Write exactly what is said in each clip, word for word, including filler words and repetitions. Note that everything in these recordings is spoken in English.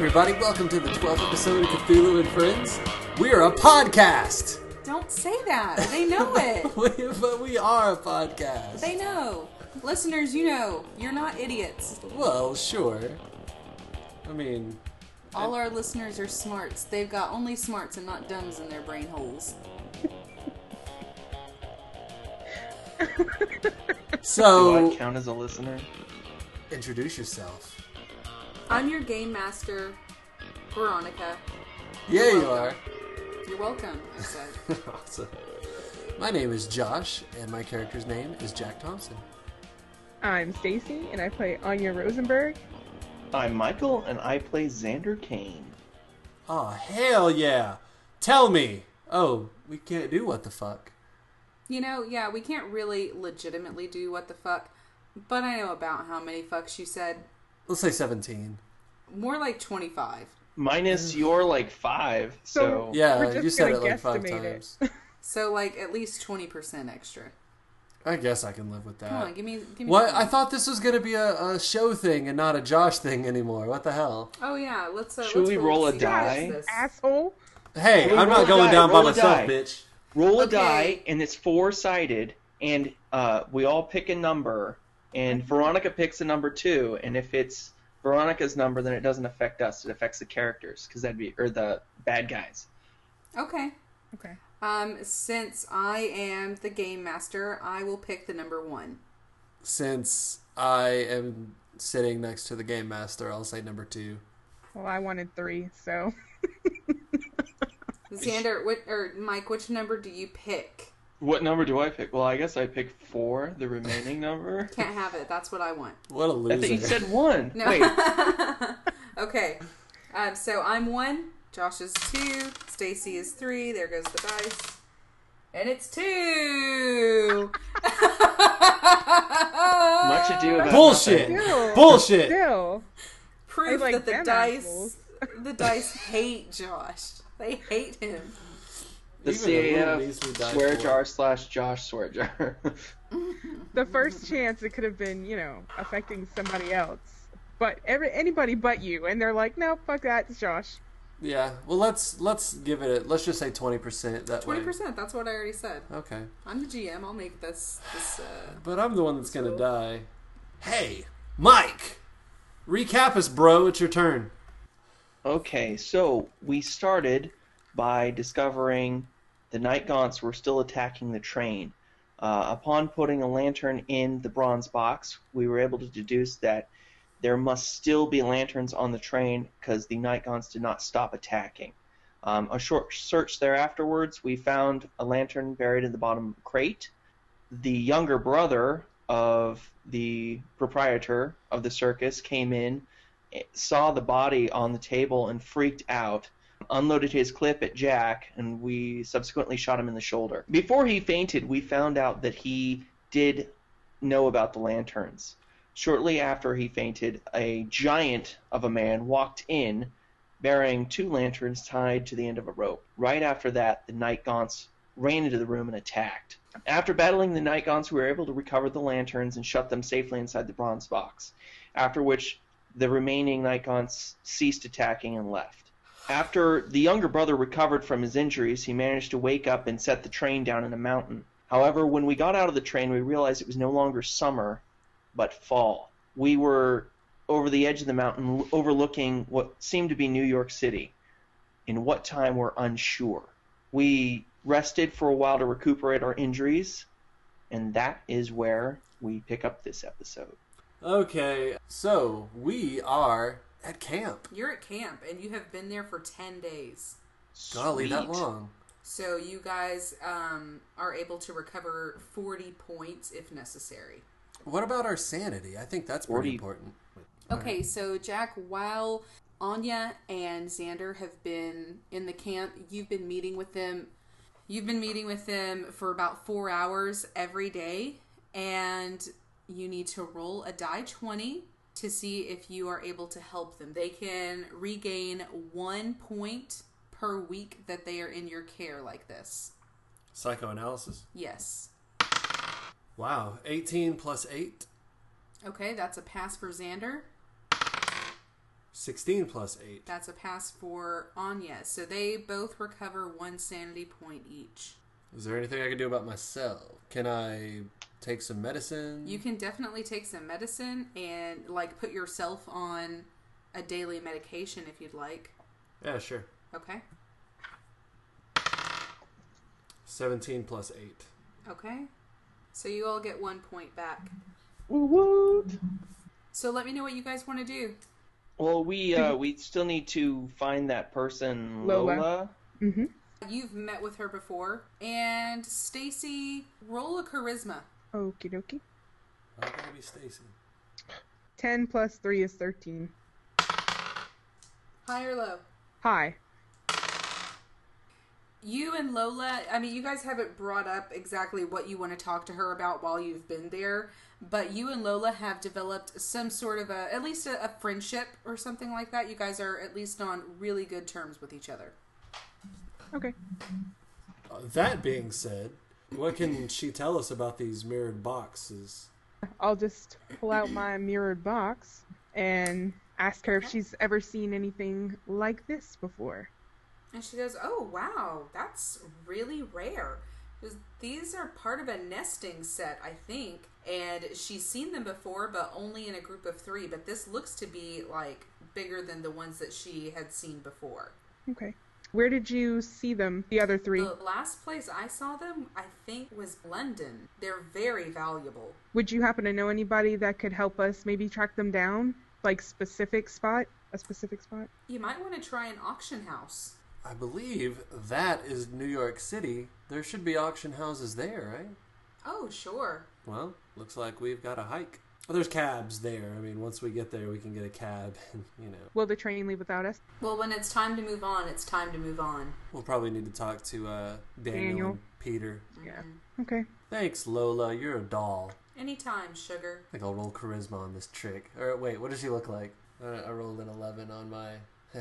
everybody. Welcome to the twelfth episode of Cthulhu and Friends. We are a podcast. Don't say that. They know it. we, but we are a podcast. They know. Listeners, you know, you're not idiots. Well, sure. I mean... All I... our listeners are smarts. They've got only smarts and not dumbs in their brain holes. So... Do I count as a listener? Introduce yourself. I'm your game master, Veronica. Yeah, You're you are. You're welcome, I said. Awesome. My name is Josh, and my character's name is Jack Thompson. I'm Stacy, and I play Anya Rosenberg. I'm Michael, and I play Xander Kane. Oh, hell yeah. Tell me. Oh, we can't do what the fuck. You know, yeah, we can't really legitimately do what the fuck, but I know about how many fucks you said. Let's say seventeen. More like twenty-five. Minus your, like, five, so... So yeah, we're just you said it gonna like five guesstimate times. So, like, at least twenty percent extra. I guess I can live with that. Come on, give me... Give me What? some. I thought this was going to be a, a show thing and not a Josh thing anymore. What the hell? Oh, yeah, let's... Uh, Should let's we roll a see die? this. Asshole. Hey, Roll I'm a not going die, down by roll a myself, die. bitch. Roll a Okay. die, and it's four-sided, and uh, we all pick a number, and Veronica picks a number two, and if it's Veronica's number, then it doesn't affect us. It affects the characters, because that'd be... or the bad guys. Okay. Okay. Um, since I am the game master, I will pick the number one. Since I am sitting next to the game master, I'll say number two. Well, I wanted three, so... Xander, what, or Mike, which number do you pick? What number do I pick? Well, I guess I pick four, the remaining number. Can't have it. That's what I want. What a I loser. thought you said one. No. Wait, Okay. Um, so I'm one. Josh is two. Stacy is three. There goes the dice. And it's two. much ado about Bullshit. nothing. Still, Bullshit. Still. Proof I like that the them dice, apples. the dice hate Josh. They hate him. The Even C a A little F measly die swear for. jar slash Josh swear jar. The first chance it could have been, you know, affecting somebody else. But every anybody but you. And they're like, no, fuck that, it's Josh. Yeah. Well, let's let's give it. A, let's just say twenty percent. That Twenty way. percent. That's what I already said. Okay. I'm the G M. I'll make this. This. Uh... But I'm the one that's gonna die. Hey, Mike. Recap us, bro. It's your turn. Okay, so we started by discovering the Night Gaunts were still attacking the train. Uh, upon putting a lantern in the bronze box, we were able to deduce that there must still be lanterns on the train because the Night Gaunts did not stop attacking. Um, a short search there afterwards, we found a lantern buried in the bottom crate. The younger brother of the proprietor of the circus came in, saw the body on the table and freaked out, unloaded his clip at Jack, and we subsequently shot him in the shoulder. Before he fainted, we found out that he did know about the lanterns. Shortly after he fainted, a giant of a man walked in, bearing two lanterns tied to the end of a rope. Right after that, the Night Gaunts ran into the room and attacked. After battling the Night Gaunts, we were able to recover the lanterns and shut them safely inside the bronze box, after which the remaining Night Gaunts ceased attacking and left. After the younger brother recovered from his injuries, he managed to wake up and set the train down in a mountain. However, when we got out of the train, we realized it was no longer summer, but fall. We were over the edge of the mountain, overlooking what seemed to be New York City. In what time, we're unsure. We rested for a while to recuperate our injuries, and that is where we pick up this episode. Okay, so we are at camp. You're at camp, and you have been there for ten days. Golly, that Sweet. long. So you guys um, are able to recover forty points if necessary. What about our sanity? I think that's pretty forty important. Okay, so Jack, while Anya and Xander have been in the camp, you've been meeting with them. You've been meeting with them for about four hours every day, and you need to roll a die twenty to see if you are able to help them. They can regain one point per week that they are in your care like this. Psychoanalysis. Yes. Wow, eighteen plus eight. Okay, that's a pass for Xander. sixteen plus eight. That's a pass for Anya. So they both recover one sanity point each. Is there anything I can do about myself? Can I take some medicine? You can definitely take some medicine and, like, put yourself on a daily medication if you'd like. Yeah, sure. Okay. seventeen plus eight. Okay. So you all get one point back. Woot! So let me know what you guys want to do. Well, we uh, we still need to find that person, Lola. Lola. Mm-hmm. You've met with her before. And Stacy, roll a charisma. Okie dokie. How can I be Stacy? ten plus three is thirteen. High or low? Hi. You and Lola, I mean, you guys haven't brought up exactly what you want to talk to her about while you've been there, but you and Lola have developed some sort of a, at least a, a friendship or something like that. You guys are at least on really good terms with each other. Okay. Uh, that being said, what can she tell us about these mirrored boxes? I'll just pull out my mirrored box and ask her if she's ever seen anything like this before. And she goes, oh, wow, that's really rare. Because these are part of a nesting set, I think. And she's seen them before, but only in a group of three. But this looks to be, like, bigger than the ones that she had seen before. Okay. Where did you see them, the other three? The last place I saw them, I think, was London. They're very valuable. Would you happen to know anybody that could help us maybe track them down? Like, specific spot? A specific spot? You might want to try an auction house. I believe that is New York City. There should be auction houses there, right? Oh, sure. Well, looks like we've got a hike. Well, there's cabs there. I mean, once we get there, we can get a cab, and, you know. Will the train leave without us? Well, when it's time to move on, it's time to move on. We'll probably need to talk to uh, Daniel, Daniel. and Peter. Yeah. Okay. Thanks, Lola. You're a doll. Anytime, sugar. I think I'll roll charisma on this trick. Or wait, what does she look like? Uh, I rolled an eleven on my...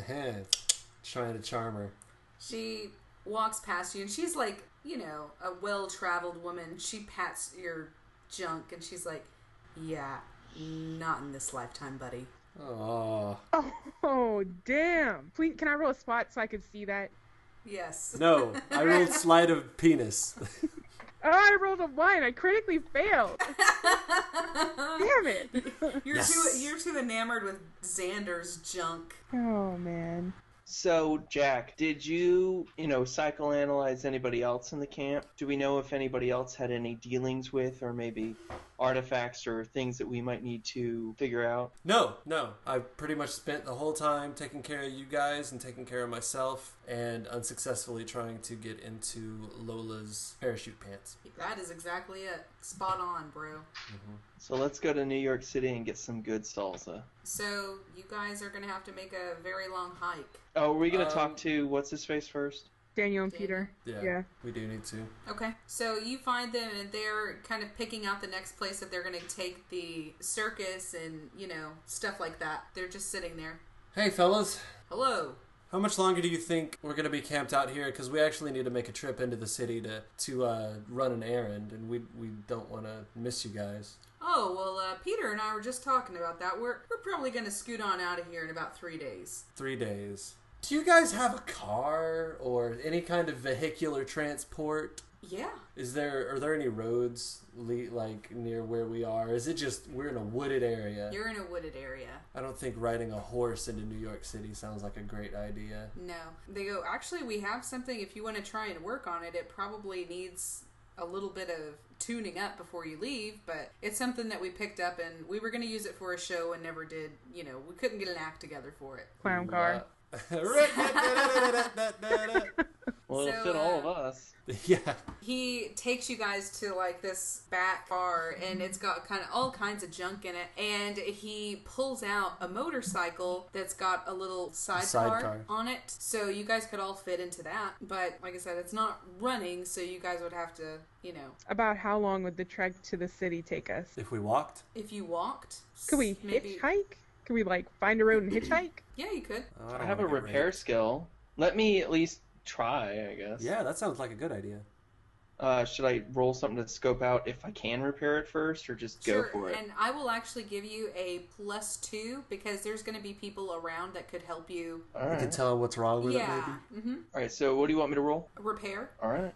trying to charm her. She walks past you, and she's like, you know, a well-traveled woman. She pats your junk, and she's like, yeah, not in this lifetime, buddy. Oh. Oh, damn. Please, can I roll a spot so I can see that? Yes. No, I rolled sleight of penis. Oh, I rolled a one. I critically failed. Damn it. You're Yes. too you're too enamored with Xander's junk. Oh, man. So, Jack, did you, you know, psychoanalyze anybody else in the camp? Do we know if anybody else had any dealings with, or maybe artifacts or things that we might need to figure out? No, no. I pretty much spent the whole time taking care of you guys and taking care of myself and unsuccessfully trying to get into Lola's parachute pants. That is exactly it. Spot on, bro. Mm-hmm. So let's go to New York City and get some good salsa. So, you guys are going to have to make a very long hike. Oh, are we going to Um, talk to what's-his-face first? Daniel and Peter. Yeah, Yeah. we do need to. Okay. So, you find them, and they're kind of picking out the next place that they're going to take the circus and, you know, stuff like that. They're just sitting there. Hey, fellas. Hello. How much longer do you think we're going to be camped out here? Because we actually need to make a trip into the city to, to uh, run an errand, and we we don't want to miss you guys. Oh, well, uh, Peter and I were just talking about that. We're, we're probably going to scoot on out of here in about three days. Three days. Do you guys have a car or any kind of vehicular transport? Yeah. Is there are there any roads le- like near where we are? Is it just we're in a wooded area? You're in a wooded area. I don't think riding a horse into New York City sounds like a great idea. No. They go, actually, we have something. If you want to try and work on it, it probably needs a little bit of tuning up before you leave, but it's something that we picked up, and we were going to use it for a show and never did. You know, we couldn't get an act together for it. Clown car. Well, it'll So, fit all uh, of us. Yeah. He takes you guys to like this back bar, and it's got kind of all kinds of junk in it, and he pulls out a motorcycle that's got a little sidecar Sidecar. on it, so you guys could all fit into that. But like I said, it's not running, so you guys would have to, you know, About how long would the trek to the city take us? If we walked, if you walked. Could we maybe, hitchhike? Could we, like, find a road and hitchhike? Yeah, you could. oh, I don't have a wanna get repair raped. skill. Let me at least try, I guess. Yeah, that sounds like a good idea. Uh, should I roll something to scope out if I can repair it first, or just go Sure, for it? and I will actually give you a plus two because there's going to be people around that could help you. All You right. can tell him what's wrong with it, Yeah. maybe. Mm-hmm. All right. So what do you want me to roll? Repair. All right.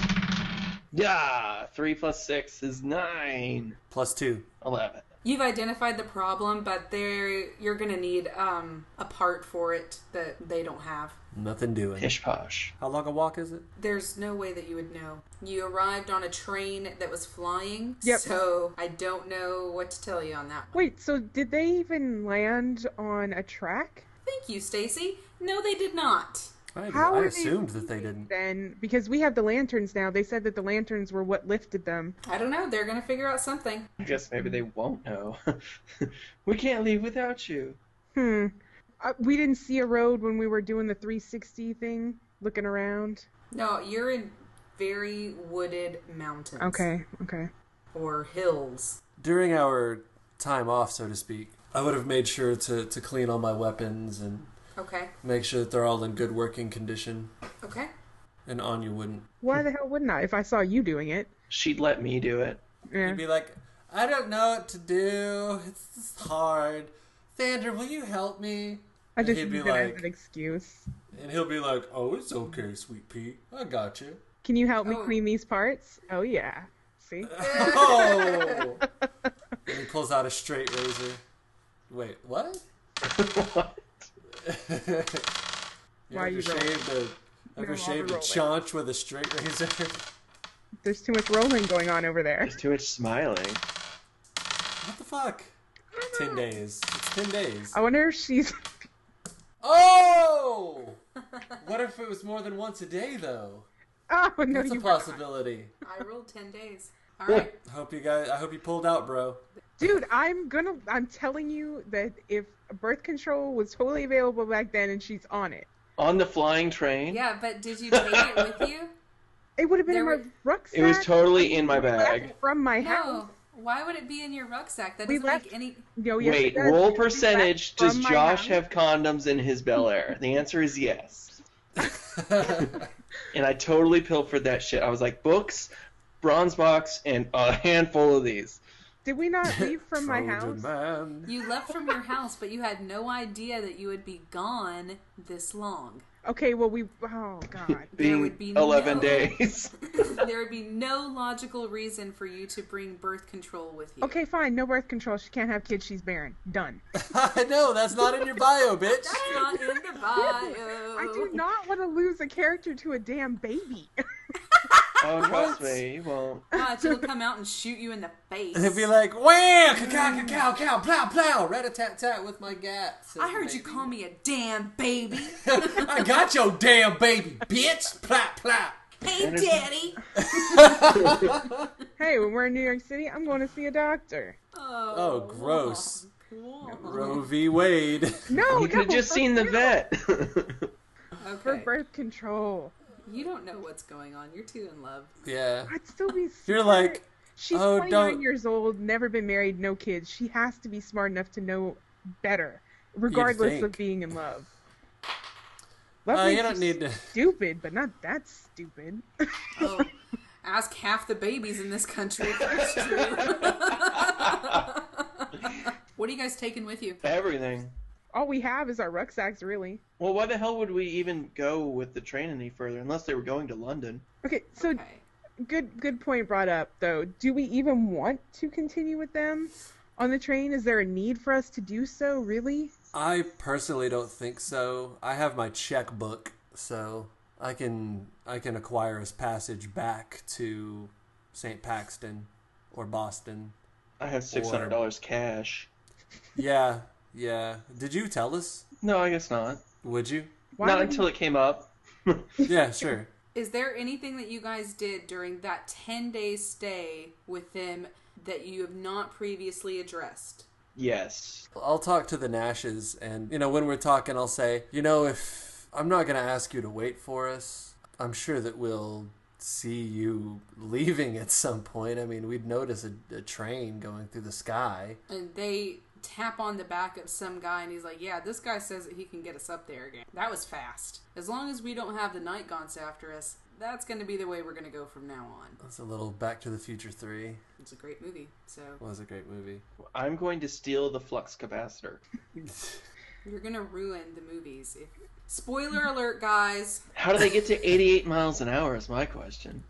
Yeah, three plus six is nine. Plus two. Eleven. You've identified the problem, but there you're going to need um, a part for it that they don't have. Nothing doing. Pish posh. How long a walk is it? There's no way that you would know. You arrived on a train that was flying, Yep. so I don't know what to tell you on that one. Wait, so did they even land on a track? Thank you, Stacy. No, they did not. I, How I are assumed they that they didn't. Then, because we have the lanterns now, they said that the lanterns were what lifted them. I don't know. They're going to figure out something. I guess maybe they won't know. We can't leave without you. Hmm. Uh, we didn't see a road when we were doing the three sixty thing, looking around. No, you're in very wooded mountains. Okay, okay. Or hills. During our time off, so to speak, I would have made sure to, to clean all my weapons and Okay. make sure that they're all in good working condition. Okay. And Anya wouldn't. Why the hell wouldn't I if I saw you doing it? She'd let me do it. Yeah. You'd be like, I don't know what to do. It's just hard. Thander, will you help me? I just he'd be use it as like- an excuse. And he'll be like, oh, it's okay, sweet pea. I got you. Can you help me Oh. clean these parts? Oh yeah. See? Oh! And he pulls out a straight razor. Wait, what? What? you Why ever you rolling? shaved a, No ever longer shaved a rolling. chaunch with a straight razor? There's too much rolling going on over there. There's too much smiling. What the fuck? Ten days. It's ten days. I wonder if she's. Oh! What if it was more than once a day, though? Oh no, That's a you possibility. I rolled ten days. All right. Hope you guys. I hope you pulled out, bro. Dude, I'm gonna. I'm telling you that if birth control was totally available back then and she's on it, On the flying train? Yeah, but did you take it with you? it would have been There in my were- rucksack. It was totally in my We left bag. it from my house. No. Why would it be in your rucksack? That We doesn't left- make any. No, yes, Wait, it does. roll We left percentage. from Does my Josh house. have condoms in his Bel Air? The answer is yes. And I totally pilfered that shit. I was like, books, bronze box, and a handful of these. Did we not leave from my Trojan house? Man. You left from your house, but you had no idea that you would be gone this long. Okay, well we. Oh god. Being would be eleven no- days. There would be no logical reason for you to bring birth control with you. Okay, fine. No birth control. She can't have kids. She's barren. Done. I know that's not in your bio, bitch. That's not in the bio. I do not want to lose a character to a damn baby. Oh, trust me, you won't. Watch, it'll come out and shoot you in the face. It'd be like, wham, cacao, cacao, cow, plow, plow, rat-a-tat-tat with my gat. says I the heard you baby. call me a damn baby. I got your damn baby, bitch. Plap, plap. Hey, And it's- daddy. Hey, when we're in New York City, I'm going to see a doctor. Oh, Oh, gross. Whoa. Roe v. Wade. No, You could have no, just for seen the real. vet. For Okay. birth control. You don't know what's going on. You're too in love. Yeah. I'd still be You're smart. like, She's oh, twenty-nine don't- years old, never been married, no kids. She has to be smart enough to know better, regardless of think. being in love. Love uh, makes you don't need to. stupid, but not that stupid. Oh, ask half the babies in this country if that's true. What are you guys taking with you? Everything. All we have is our rucksacks, really. Well, why the hell would we even go with the train any further unless they were going to London? Okay, so Okay. good good point brought up though. Do we even want to continue with them on the train? Is there a need for us to do so, really? I personally don't think so. I have my checkbook, so I can I can acquire his passage back to Saint Paxton or Boston. I have six hundred dollars cash. Yeah, yeah. Did you tell us? No, I guess not. Would you? Why not would until it came up. Yeah, sure. Is there anything that you guys did during that ten day stay with them that you have not previously addressed? Yes. I'll talk to the Nashes, and, you know, when we're talking, I'll say, you know, if I'm not going to ask you to wait for us, I'm sure that we'll see you leaving at some point. I mean, we'd notice a, a train going through the sky. And they tap on the back of some guy, and he's like, yeah, this guy says that he can get us up there again. That was fast. As long as we don't have the Night Gaunts after us, that's going to be the way we're going to go from now on. That's a little Back to the Future three. It's a great movie, so... It was a great movie. I'm going to steal the flux capacitor. You're going to ruin the movies. If... Spoiler alert, guys. How do they get to eighty-eight miles an hour is my question.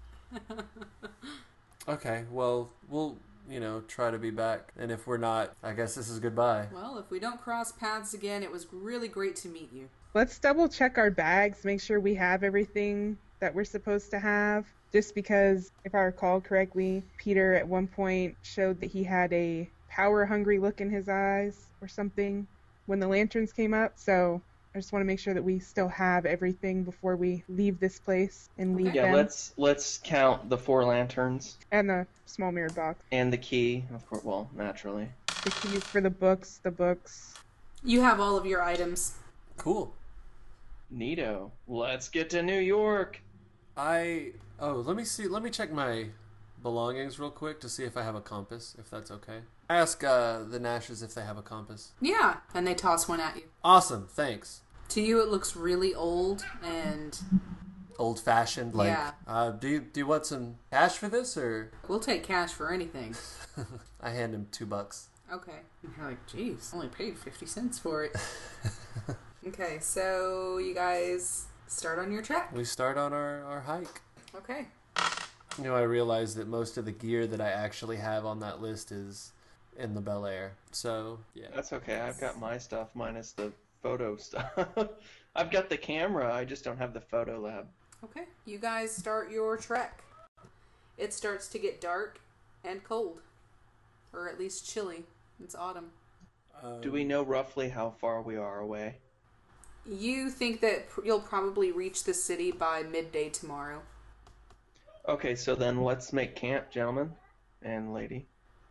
Okay, well, we'll, you know, try to be back. And if we're not, I guess this is goodbye. Well, if we don't cross paths again, it was really great to meet you. Let's double check our bags, make sure we have everything that we're supposed to have. Just because, if I recall correctly, Peter at one point showed that he had a power-hungry look in his eyes or something when the lanterns came up. So I just want to make sure that we still have everything before we leave this place and leave Okay. Yeah, them. let's let's count the four lanterns And the small mirrored box. and the key, of course. Well, naturally. The keys for the books, the books. You have all of your items. Cool. Neato. Let's get to New York. I... Oh, let me see. Let me check my belongings real quick to see if I have a compass, if that's okay. I ask uh, the Nashes if they have a compass. Yeah, and they toss one at you. Awesome, thanks. To you, it looks really old and... Old-fashioned, like... Yeah. Uh, do, you, do you want some cash for this, or... We'll take cash for anything. I hand him two bucks. Okay. You're like, geez, only paid fifty cents for it. Okay, so you guys start on your trek. We start on our, our hike. Okay. You know, I realize that most of the gear that I actually have on that list is in the Bel Air. So, yeah. That's okay. I've got my stuff minus the photo stuff. I've got the camera. I just don't have the photo lab. Okay. You guys start your trek. It starts to get dark and cold. Or at least chilly. It's autumn. Um, Do we know roughly how far we are away? You think that pr- you'll probably reach the city by midday tomorrow. Okay, so then let's make camp, gentlemen and lady.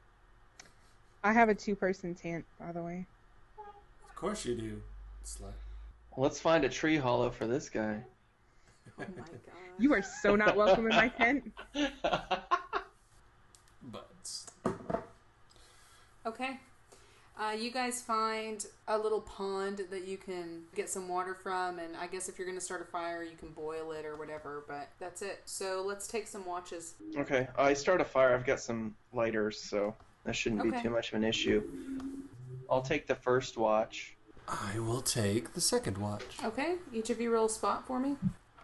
I have a two-person tent, by the way. Of course you do. Slut. Let's find a tree hollow for this guy. Oh my god. You are so not welcome in my tent. But... Okay. Uh, you guys find a little pond that you can get some water from, and I guess if you're going to start a fire, you can boil it or whatever, but that's it. So let's take some watches. Okay, I start a fire. I've got some lighters, so that shouldn't Okay. be too much of an issue. I'll take the first watch. I will take the second watch. Okay, each of you roll a spot for me.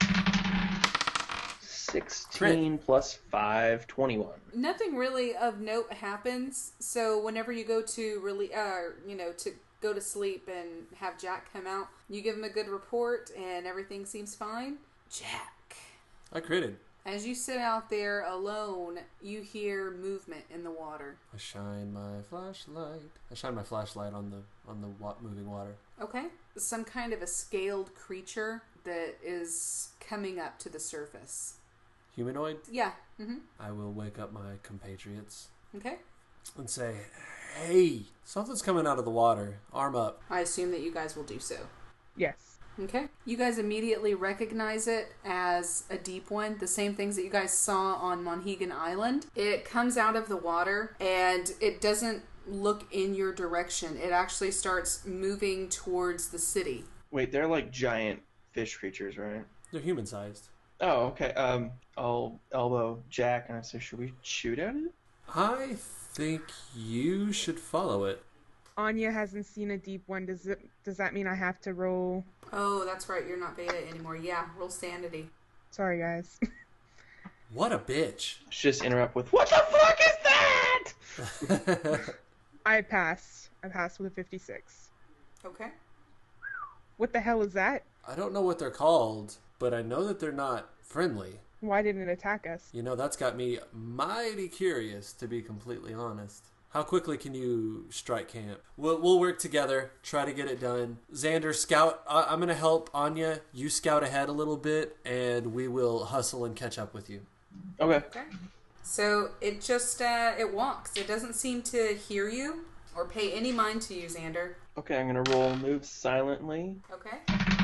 sixteen plus five, twenty-one. Nothing really of note happens, so whenever you go to really, uh, you know, to go to sleep and have Jack come out, you give him a good report and everything seems fine. Jack. I critted. As you sit out there alone, you hear movement in the water. I shine my flashlight. I shine my flashlight on the on the wa- moving water. Okay. Some kind of a scaled creature that is coming up to the surface. Humanoid. Yeah. Mm-hmm. I will wake up my compatriots Okay. and say, "Hey, something's coming out of the water. Arm up." I assume that you guys will do so. Yes. Okay. You guys immediately recognize it as a deep one. The same things that you guys saw on Monhegan Island. It comes out of the water and it doesn't look in your direction. It actually starts moving towards the city. Wait, they're like giant fish creatures, right? They're human-sized. Oh, okay. Um, I'll elbow Jack and I say, should we shoot at it? I think you should follow it. Anya hasn't seen a deep one. Does it? Does that mean I have to roll? Oh, that's right. You're not beta anymore. Yeah, roll sanity. Sorry, guys. What a bitch. Let's just interrupt with, what the fuck is that? I passed. I passed with a fifty-six. Okay. What the hell is that? I don't know what they're called, but I know that they're not friendly. Why didn't it attack us? You know, that's got me mighty curious, to be completely honest. How quickly can you strike camp? We'll, we'll work together, try to get it done. Xander, scout. I, I'm going to help Anya. You scout ahead a little bit, and we will hustle and catch up with you. Okay. Okay. So it just, uh, it walks. It doesn't seem to hear you or pay any mind to you, Xander. Okay, I'm gonna roll move silently. Okay.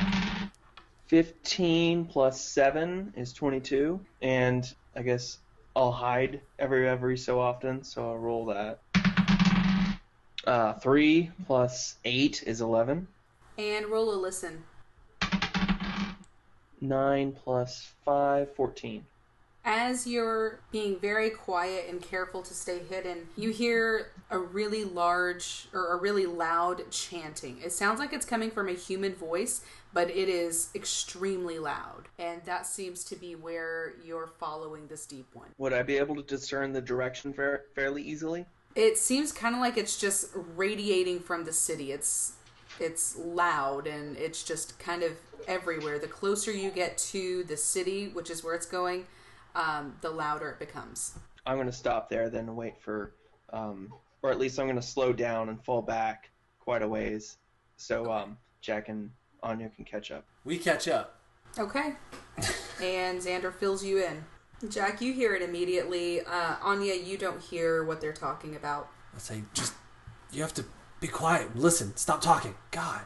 fifteen plus seven is twenty-two, and I guess I'll hide every every so often, so I'll roll that. Uh, three plus eight is eleven. And roll a listen. Nine plus five, fourteen. As you're being very quiet and careful to stay hidden, you hear a really large or a really loud chanting. It sounds like it's coming from a human voice, but it is extremely loud. And that seems to be where you're following this deep one. Would I be able to discern the direction fa- fairly easily? It seems kind of like it's just radiating from the city. It's it's loud and it's just kind of everywhere. The closer you get to the city, which is where it's going, um, the louder it becomes. I'm going to stop there then and wait for, um, or at least I'm going to slow down and fall back quite a ways so um, Jack and Anya can catch up. We catch up. Okay. And Xander fills you in. Jack, you hear it immediately. Uh, Anya, you don't hear what they're talking about. I say, just, you have to be quiet. Listen, stop talking. God.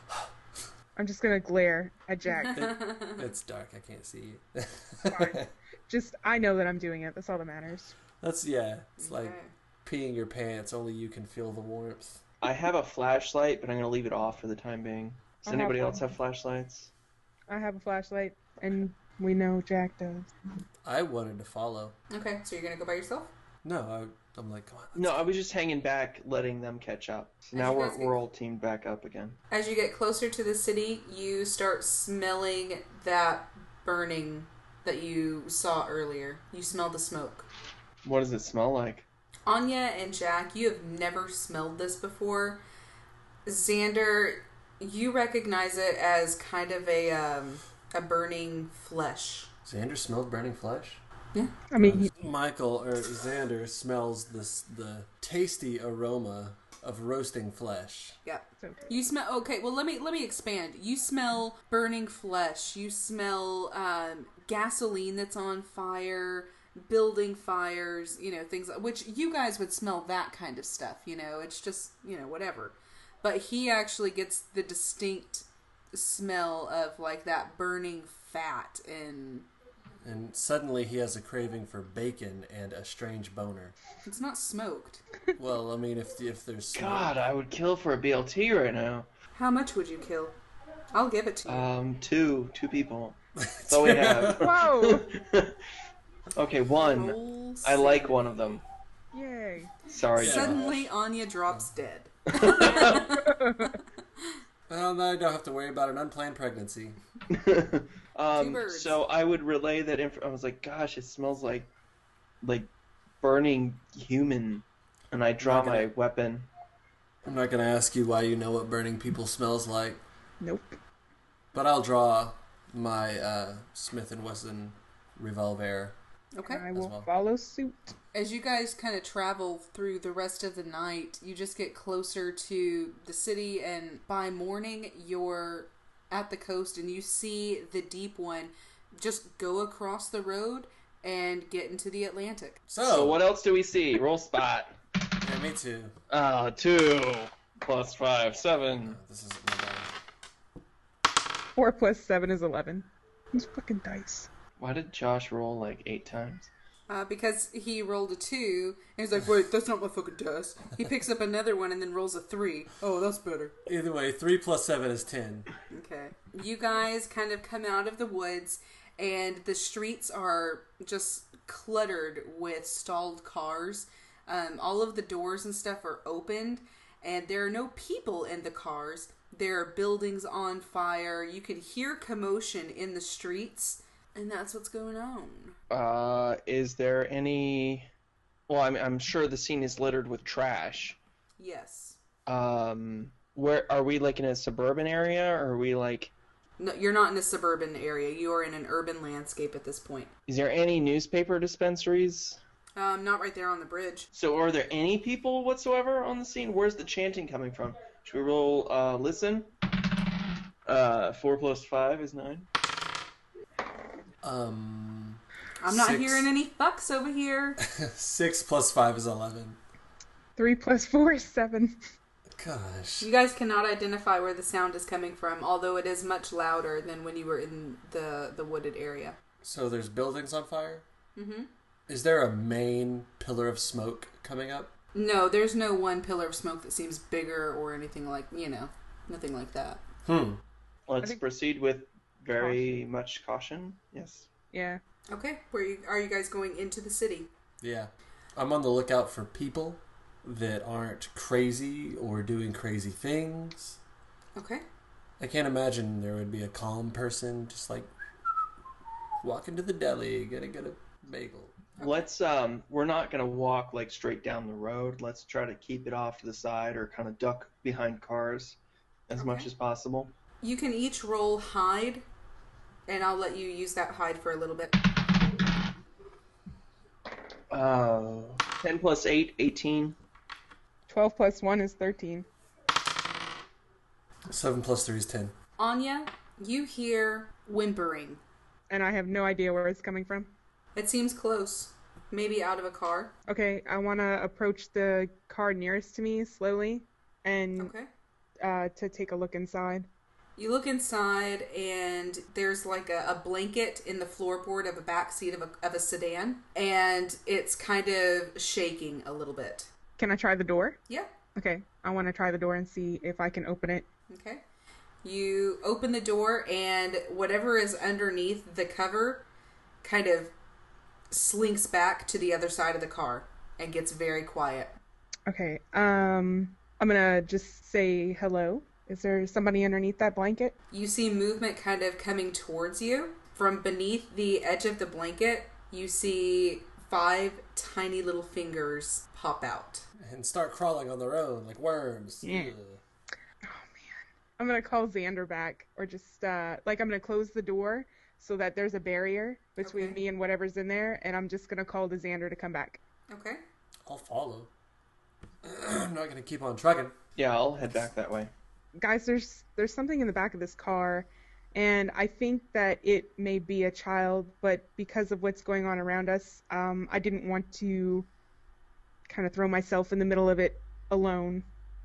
I'm just gonna glare at Jack. It, it's dark. I can't see you. Fine. Just, I know that I'm doing it. That's all that matters. That's, yeah. It's like Okay. peeing your pants. Only you can feel the warmth. I have a flashlight, but I'm going to leave it off for the time being. Does I have anybody one. else have flashlights? I have a flashlight, and we know Jack does. I wanted to follow. Okay, so you're going to go by yourself? No, I, I'm like, come on. let's No, go. I was just hanging back, letting them catch up. So now you we're, guys get- we're all teamed back up again. As you get closer to the city, you start smelling that burning that you saw earlier. You smell the smoke. What does it smell like? Anya and Jack, you have never smelled this before. Xander, you recognize it as kind of a um, a burning flesh. Xander smelled burning flesh? I mean, he, Michael, or Xander, smells this the tasty aroma of roasting flesh. Yep. it's okay. You smell. Okay, well let me let me expand. You smell burning flesh. You smell um, gasoline that's on fire, building fires. You know things which you guys would smell that kind of stuff. You know, it's just you know whatever. But he actually gets the distinct smell of like that burning fat and And suddenly he has a craving for bacon and a strange boner. it's not smoked. Well, I mean, if if there's smoke. God, I would kill for a B L T right now. How much would you kill? I'll give it to you. Um, two. Two people. That's all we have. Whoa! Okay, one. Roll I like save. one of them. Yay. Sorry, Yeah. Josh. Suddenly, Anya drops dead. Well, now I don't have to worry about an unplanned pregnancy. um, birds. so I would relay that. Inf- I was like, "Gosh, it smells like, like, burning human," and I draw not gonna- my weapon. I'm not going to ask you why you know what burning people smells like, Nope. but I'll draw my uh, Smith and Wesson revolver. Okay. I will well. follow suit. As you guys kind of travel through the rest of the night, you just get closer to the city, and by morning, you're at the coast and you see the Deep One just go across the road and get into the Atlantic. So, So what else do we see? Roll spot. Yeah, me too. Uh, two plus five, seven. No, this isn't my bad. Four plus seven is eleven. These fucking dice. Why did Josh roll like eight times? Uh, because he rolled a two, and he's like, wait, that's not my fucking dice. He picks up another one and then rolls a three. Oh, that's better. Either way, three plus seven is ten. Okay. You guys kind of come out of the woods, and the streets are just cluttered with stalled cars. Um, all of the doors and stuff are opened, and there are no people in the cars. There are buildings on fire. You can hear commotion in the streets, and that's what's going on. Uh, is there any? Well, I'm I'm sure the scene is littered with trash. Yes. Um, where are we? Like in a suburban area, or are we like? No, you're not in a suburban area. You are in an urban landscape at this point. Is there any newspaper dispensaries? Um, not right there on the bridge. So are there any people whatsoever on the scene? Where's the chanting coming from? Should we roll, uh, listen? Uh, four plus five is nine. Um, I'm not Six. hearing any fucks over here. six plus five is eleven. Three plus four is seven. Gosh. You guys cannot identify where the sound is coming from, although it is much louder than when you were in the, the wooded area. So there's buildings on fire? Mm-hmm. Is there a main pillar of smoke coming up? No, there's no one pillar of smoke that seems bigger or anything like, you know, nothing like that. Hmm. Let's think- proceed with very much caution. Yes. Yeah. Okay, where you, are you guys going into the city? Yeah. I'm on the lookout for people that aren't crazy or doing crazy things. Okay. I can't imagine there would be a calm person just like walking to the deli, gonna get a bagel. Let's um we're not gonna walk like straight down the road. Let's try to keep it off to the side or kind of duck behind cars as much Okay. as possible. You can each roll hide, and I'll let you use that hide for a little bit. Uh ten plus eight, eighteen. twelve plus one is thirteen. Seven plus three is ten. Anya, you hear whimpering. And I have no idea where it's coming from. It seems close. Maybe out of a car. Okay, I want to approach the car nearest to me slowly and Okay. uh, to take a look inside. You look inside, and there's like a, a blanket in the floorboard of a back seat of a, of a sedan, and it's kind of shaking a little bit. Can I try the door? Yeah. Okay, I want to try the door and see if I can open it. Okay. You open the door, and whatever is underneath the cover kind of slinks back to the other side of the car and gets very quiet. Okay, um, I'm gonna just say hello. Is there somebody underneath that blanket? You see movement kind of coming towards you. From beneath the edge of the blanket, you see five tiny little fingers pop out. And start crawling on their own like worms. Yeah. Ugh. I'm gonna call Xander back, or just uh, like I'm gonna close the door so that there's a barrier between Okay. me and whatever's in there, and I'm just gonna call to Xander to come back. Okay. I'll follow. I'm not gonna keep on trucking. Yeah, I'll head back that way. Guys, there's there's something in the back of this car, and I think that it may be a child, but because of what's going on around us, um, I didn't want to kind of throw myself in the middle of it alone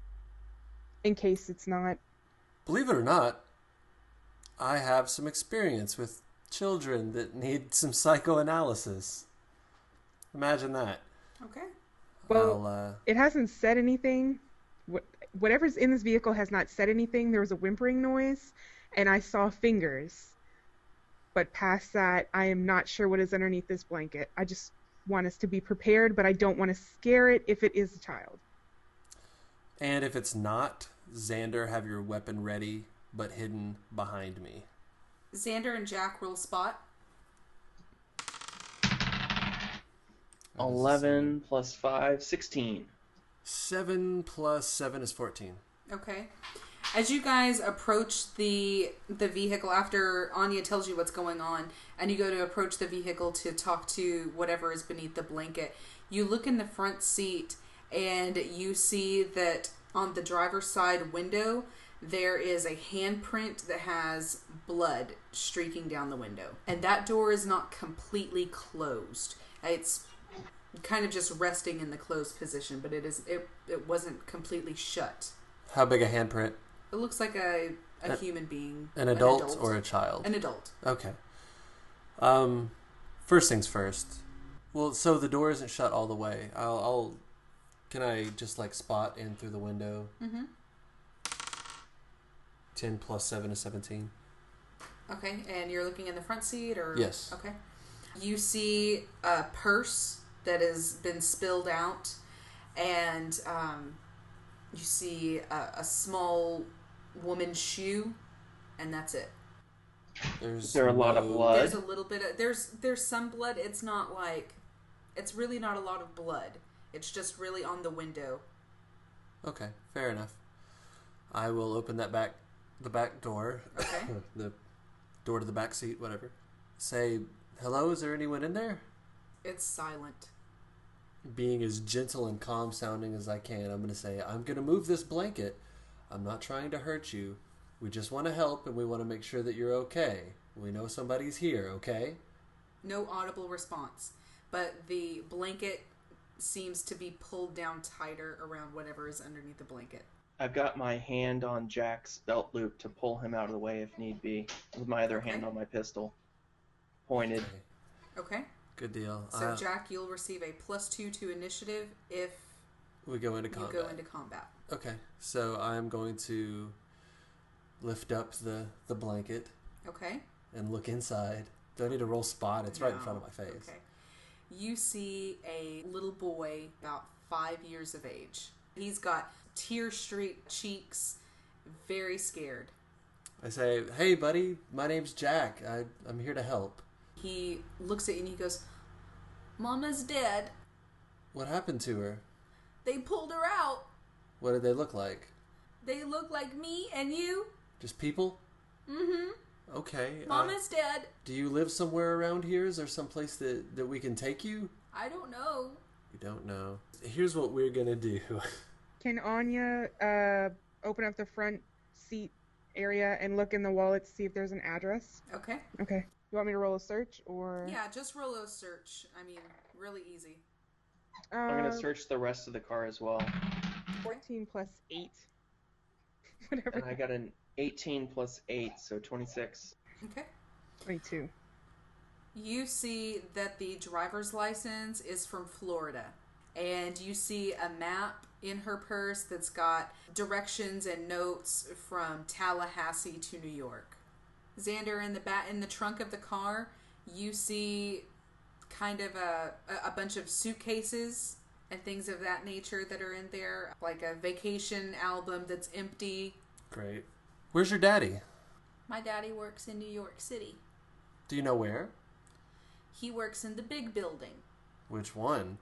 in case it's not. Believe it or not, I have some experience with children that need some psychoanalysis. Imagine that. Okay. Well, I'll, uh, it hasn't said anything. What, whatever's in this vehicle has not said anything. There was a whimpering noise, and I saw fingers. But past that, I am not sure what is underneath this blanket. I just want us to be prepared, but I don't want to scare it if it is a child. and if it's not, Xander, have your weapon ready, but hidden behind me. Xander and Jack roll spot. Eleven plus five, sixteen. Seven plus seven is fourteen. Okay. As you guys approach the the vehicle after Anya tells you what's going on, and you go to approach the vehicle to talk to whatever is beneath the blanket, you look in the front seat and you see that on the driver's side window there is a handprint that has blood streaking down the window. And that door is not completely closed. It's kind of just resting in the closed position, but it is it, it wasn't completely shut. How big a handprint? It looks like a, a An- human being. An adult, or a child? An adult. Okay. Um, first things first. Well, so the door isn't shut all the way. I'll, I'll can I just like spot in through the window? Mm-hmm. Ten plus seven is seventeen. Okay, and you're looking in the front seat, or Yes. Okay. You see a purse that has been spilled out, and um, you see a, a small woman's shoe, and that's it. There's Is there a lot of no- blood? There's a little bit of there's there's some blood. It's not like it's really not a lot of blood. It's just really on the window. Okay, fair enough. I will open that back, the back door. Okay. The door to the back seat, whatever. Say, hello, is there anyone in there? It's silent. Being as gentle and calm sounding as I can, I'm going to say, I'm going to move this blanket. I'm not trying to hurt you. We just want to help, and we want to make sure that you're okay. We know somebody's here, okay? No audible response, but the blanket seems to be pulled down tighter around whatever is underneath the blanket. I've got my hand on Jack's belt loop to pull him out of the way if need be, with my other hand Okay. on my pistol, pointed. Okay, Okay? good deal. So, Uh, Jack, you'll receive a plus two to initiative if We go into you combat. go into combat. Okay, so I'm going to lift up the, the blanket Okay. and look inside. Do I need to roll spot? It's right in No. front of my face. Okay. You see a little boy about five years of age. He's got tear-streaked cheeks, very scared. I say, hey, buddy, my name's Jack. I, I'm here to help. He looks at you and he goes, Mama's dead. What happened to her? They pulled her out. What did they look like? They look like me and you. Just people? Mm-hmm. Okay. uh, Mama's dead. do you live somewhere around here? Is there some place that, that we can take you? I don't know. You don't know. Here's what we're going to do. Can Anya uh, open up the front seat area and look in the wallet to see if there's an address? Okay. Okay. You want me to roll a search or? Yeah, just roll a search. I mean, really easy. Uh, I'm gonna search the rest of the car as well. fourteen plus eight. Whatever. And I got an eighteen plus eight, so twenty-six. Okay. twenty-two. You see that the driver's license is from Florida. And you see a map in her purse that's got directions and notes from Tallahassee to New York. Xander, in the back, in the trunk of the car, you see kind of a, a bunch of suitcases and things of that nature that are in there, like a vacation album that's empty. Great. Where's your daddy? My daddy works in New York City. Do you know where? He works in the big building. Which one?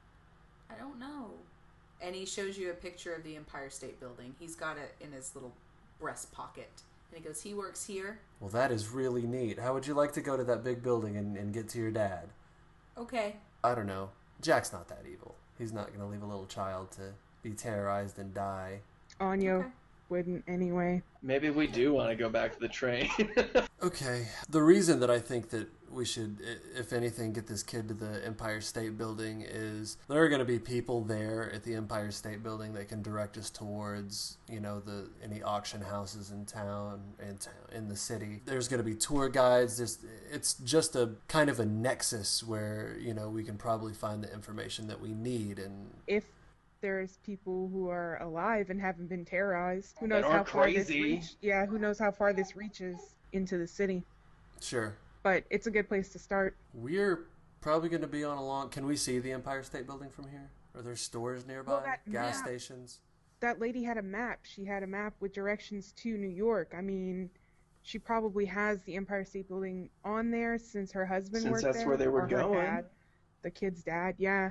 I don't know. And he shows you a picture of the Empire State Building. He's got it in his little breast pocket. And he goes, he works here. Well, that is really neat. How would you like to go to that big building and, and get to your dad? Okay. I don't know. Jack's not that evil. He's not going to leave a little child to be terrorized and die. Anya Okay. wouldn't anyway. Maybe we do want to go back to the train. Okay. The reason that I think that we should, i- if anything, get this kid to the Empire State Building is there are going to be people there at the Empire State Building that can direct us towards, you know, the any auction houses in town in, town, in the city. There's going to be tour guides. There's, it's just a kind of a nexus where, you know, we can probably find the information that we need. And If there's people who are alive and haven't been terrorized, who That knows how aren't far this crazy. reach? Yeah, who knows how far this reaches into the city? sure, But it's a good place to start. we're probably going to be on a long... Can we see the Empire State Building from here? Are there stores nearby? Well, that Gas map- stations? That lady had a map. She had a map with directions to New York. I mean, she probably has the Empire State Building on there since her husband Since worked that's there. where they were or her going. dad, the kid's dad, yeah.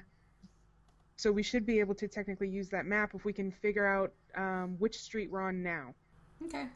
So we should be able to technically use that map if we can figure out um, which street we're on now. Okay.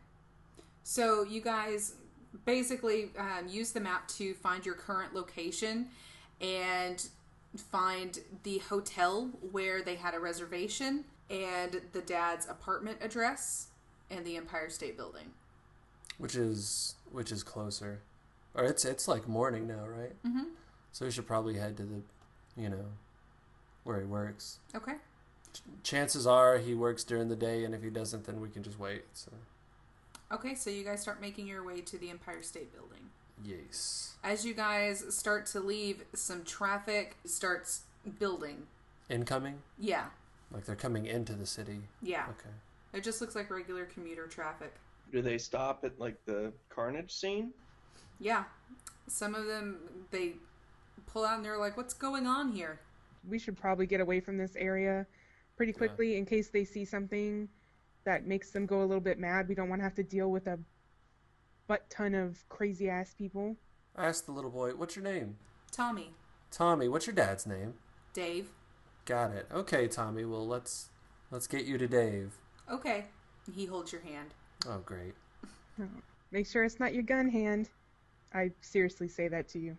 So you guys basically um, use the map to find your current location and find the hotel where they had a reservation and the dad's apartment address and the Empire State Building. Which is which is closer, or it's it's like morning now, right? Mm-hmm. So we should probably head to the, you know, where he works. Okay. Chances are he works during the day, and if he doesn't, then we can just wait. So Okay, so you guys start making your way to the Empire State Building. yes, As you guys start to leave, some traffic starts building. incoming, Yeah. like they're coming into the city. Yeah. Okay. It just looks like regular commuter traffic. Do they stop at like the carnage scene? Yeah. Some of them, they pull out and they're like, what's going on here? We should probably get away from this area pretty Yeah. quickly in case they see something that makes them go a little bit mad. We don't want to have to deal with a butt ton of crazy ass people. I asked the little boy, "What's your name?" Tommy, Tommy. What's your dad's name? Dave. Got it. Okay, Tommy. Well, let's let's get you to Dave. Okay. And he holds your hand. Oh, great. Make sure it's not your gun hand. I seriously say that to you.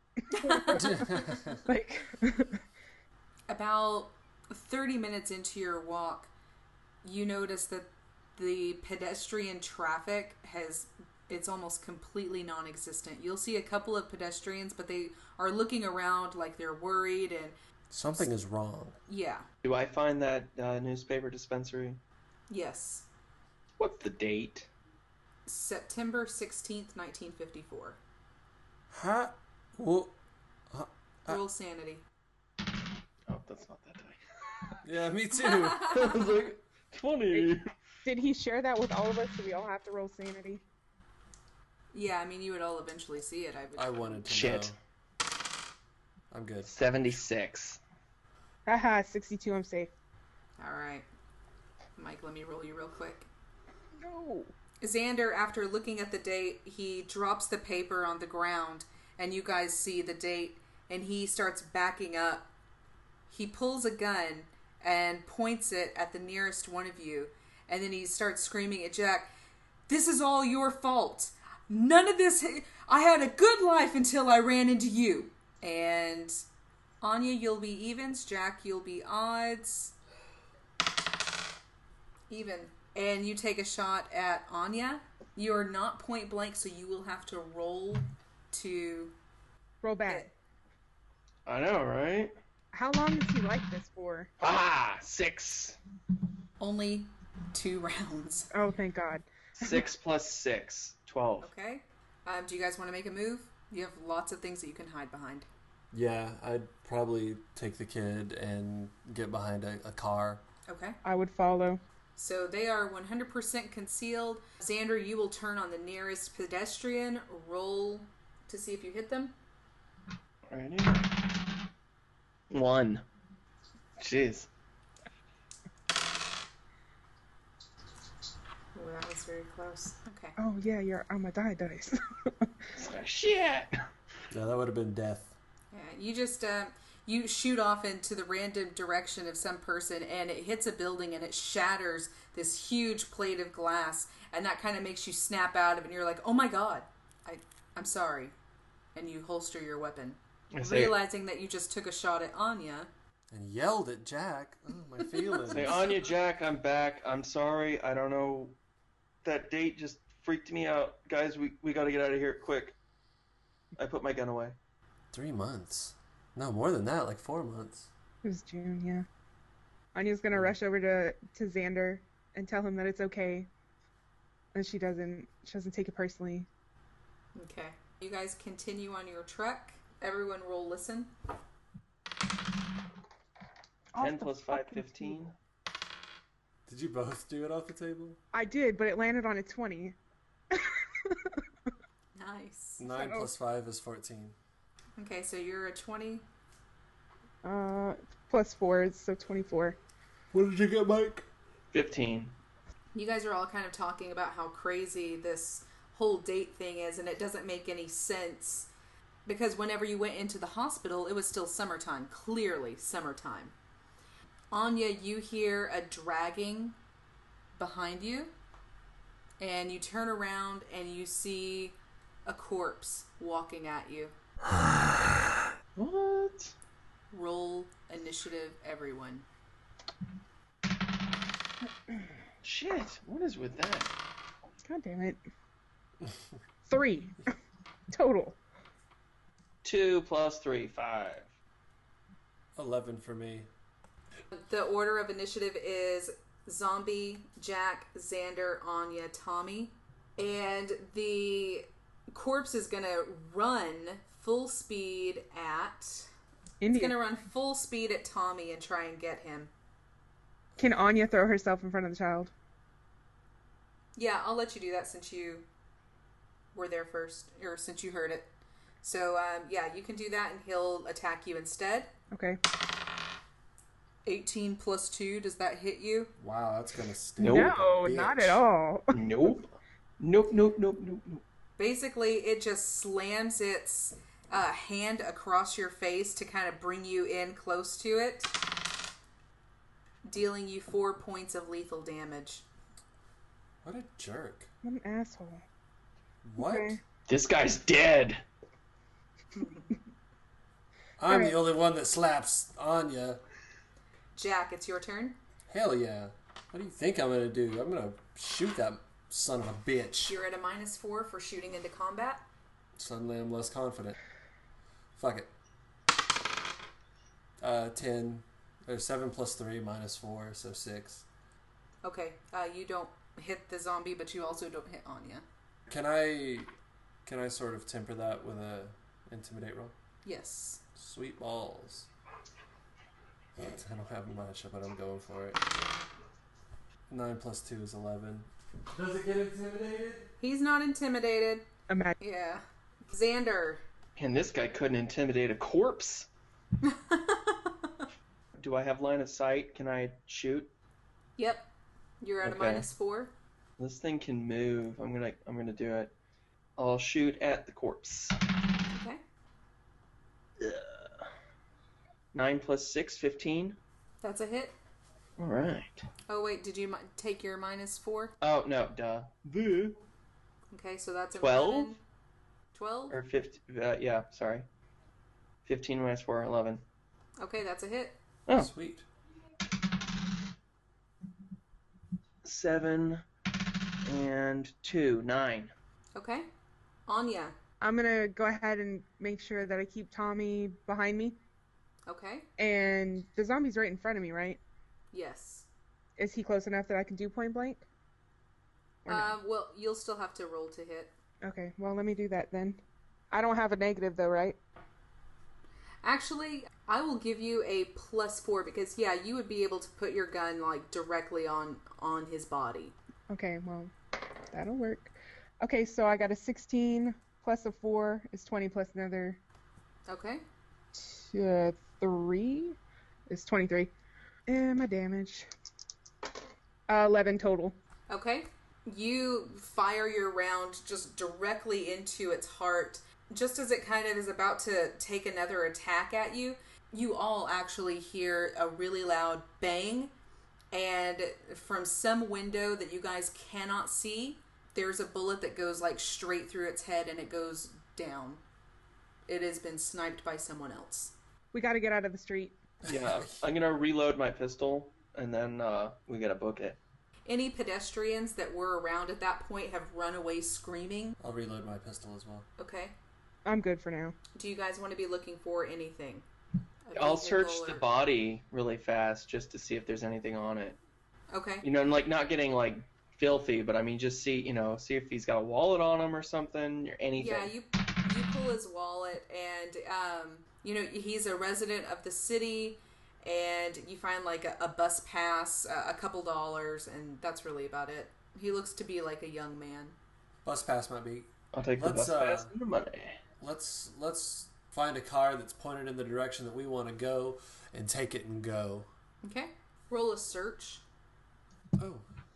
Like, About thirty minutes into your walk, you notice that the pedestrian traffic has, it's almost completely non-existent. You'll see a couple of pedestrians, but they are looking around like they're worried and Something is wrong. yeah. Do I find that uh, newspaper dispensary? Yes. What's the date? September sixteenth, nineteen fifty-four. Huh? Well, Uh, Roll sanity. Oh, that's not that high. Yeah, me too. I was like, twenty. Did he share that with all of us? Do we all have to roll sanity? Yeah, I mean, you would all eventually see it. I would. I wanted to Shit. know. I'm good. seventy-six. Haha, sixty-two, I'm safe. All right, Mike. Let me roll you real quick. No. Xander, after looking at the date, he drops the paper on the ground, and you guys see the date, and he starts backing up. He pulls a gun and points it at the nearest one of you, and then he starts screaming at Jack, "This is all your fault. None of this... I had a good life until I ran into you." And Anya, you'll be evens. Jack, you'll be odds. Even. And you take a shot at Anya. You are not point blank, so you will have to roll to Roll back. hit. I know, right? How long is he like this for? Ah, six. Only two rounds. Oh, thank God. Six plus six. Twelve. Okay. Um, do you guys want to make a move? You have lots of things that you can hide behind. Yeah, I'd probably take the kid and get behind a, a car. Okay. I would follow. So they are one hundred percent concealed. Xander, you will turn on the nearest pedestrian. Roll to see if you hit them. Ready? One. Jeez. Oh, that was very close. Okay. Oh, yeah, you're on my die dice. Shit. Yeah, that would have been death. Yeah, you just uh, you shoot off into the random direction of some person, and it hits a building, and it shatters this huge plate of glass, and that kind of makes you snap out of it. And you're like, "Oh my God, I I'm sorry," and you holster your weapon, I say, realizing that you just took a shot at Anya. And yelled at Jack. Oh, my feelings. say, Anya, Jack, I'm back. I'm sorry. I don't know. That date just freaked me out. Guys, we, we gotta get out of here quick. I put my gun away. Three months. No, more than that, like four months. It was June, yeah. Anya's gonna rush over to, to Xander and tell him that it's okay. And she doesn't she doesn't take it personally. Okay. You guys continue on your trek. Everyone roll listen. ten plus five, fifteen. Did you both do it off the table? I did, but it landed on a twenty. Nice. Nine So- plus five is fourteen. Okay, so you're a twenty. Uh, plus four, so twenty-four. What did you get, Mike? fifteen. You guys are all kind of talking about how crazy this whole date thing is, and it doesn't make any sense because whenever you went into the hospital, it was still summertime. Clearly, summertime. Anya, you hear a dragging behind you, and you turn around and you see a corpse walking at you. What? Roll initiative, everyone. Shit. What is with that? God damn it. Three. Total. Two plus three, five. Eleven for me. The order of initiative is Zombie, Jack, Xander, Anya, Tommy. And the corpse is going to run full speed at... It's India. going to run full speed at Tommy and try and get him. Can Anya throw herself in front of the child? Yeah, I'll let you do that since you were there first, or since you heard it. So, um, yeah, you can do that and he'll attack you instead. Okay. eighteen plus two, does that hit you? Wow, that's gonna sting. Nope. like a No, bitch. not at all. Nope. Nope, nope, nope, nope, nope. Basically, it just slams its uh, hand across your face to kind of bring you in close to it, dealing you four points of lethal damage. What a jerk. What an asshole. What? Okay. This guy's dead. I'm Alright. the only one that slaps Anya. Jack, it's your turn. Hell yeah. What do you think I'm gonna do? I'm gonna shoot that son of a bitch. You're at a minus four for shooting into combat. Suddenly I'm less confident. Fuck it. Uh, ten. Or seven plus three minus four, so six. Okay, uh, you don't hit the zombie, but you also don't hit Anya. Can I, can I sort of temper that with a intimidate roll? Yes. Sweet balls. I don't have much, but I'm going for it. Nine plus two is eleven. Does it get intimidated? He's not intimidated. Imagine. Yeah. Xander. And this guy couldn't intimidate a corpse. Do I have line of sight? Can I shoot? Yep. You're at Okay. a minus four. This thing can move. I'm gonna I'm gonna do it. I'll shoot at the corpse. Okay. Ugh. Nine plus six, fifteen. That's a hit. All right. Oh, wait. Did you mi- take your minus four? Oh no, duh. The Okay, so that's a Twelve? twelve? or fifteen. Uh, yeah, sorry. Fifteen minus four, eleven. Okay, that's a hit. Oh, Sweet. seven and two, nine. Okay. Anya. I'm gonna go ahead and make sure that I keep Tommy behind me. Okay. And the zombie's right in front of me, right? Yes. Is he close enough that I can do point blank? Or no? Um, well, you'll still have to roll to hit. Okay, well, let me do that then. I don't have a negative though, right? Actually, I will give you a plus four because, yeah, you would be able to put your gun, like, directly on, on his body. Okay, well, that'll work. Okay, so I got a sixteen plus a four is twenty plus another Okay. t- uh, three is twenty-three. And my damage. Uh, eleven total. Okay. You fire your round just directly into its heart. Just as it kind of is about to take another attack at you, you all actually hear a really loud bang. And from some window that you guys cannot see, there's a bullet that goes like straight through its head and it goes down. It has been sniped by someone else. We gotta get out of the street. Yeah, I'm gonna reload my pistol and then uh, we gotta book it. Any pedestrians that were around at that point have run away screaming. I'll reload my pistol as well. Okay. I'm good for now. Do you guys want to be looking for anything? A I'll search vehicle the or- body really fast just to see if there's anything on it. Okay. You know, and like not getting like filthy, but I mean just see, you know, see if he's got a wallet on him or something or anything. Yeah, you you pull his wallet, and um, you know he's a resident of the city, and you find like a, a bus pass, a, a couple dollars, and that's really about it. He looks to be like a young man. Bus pass might be. I'll take the Let's, bus uh, pass and the money. Let's let's find a car that's pointed in the direction that we want to go and take it and go. Okay. Roll a search. Oh.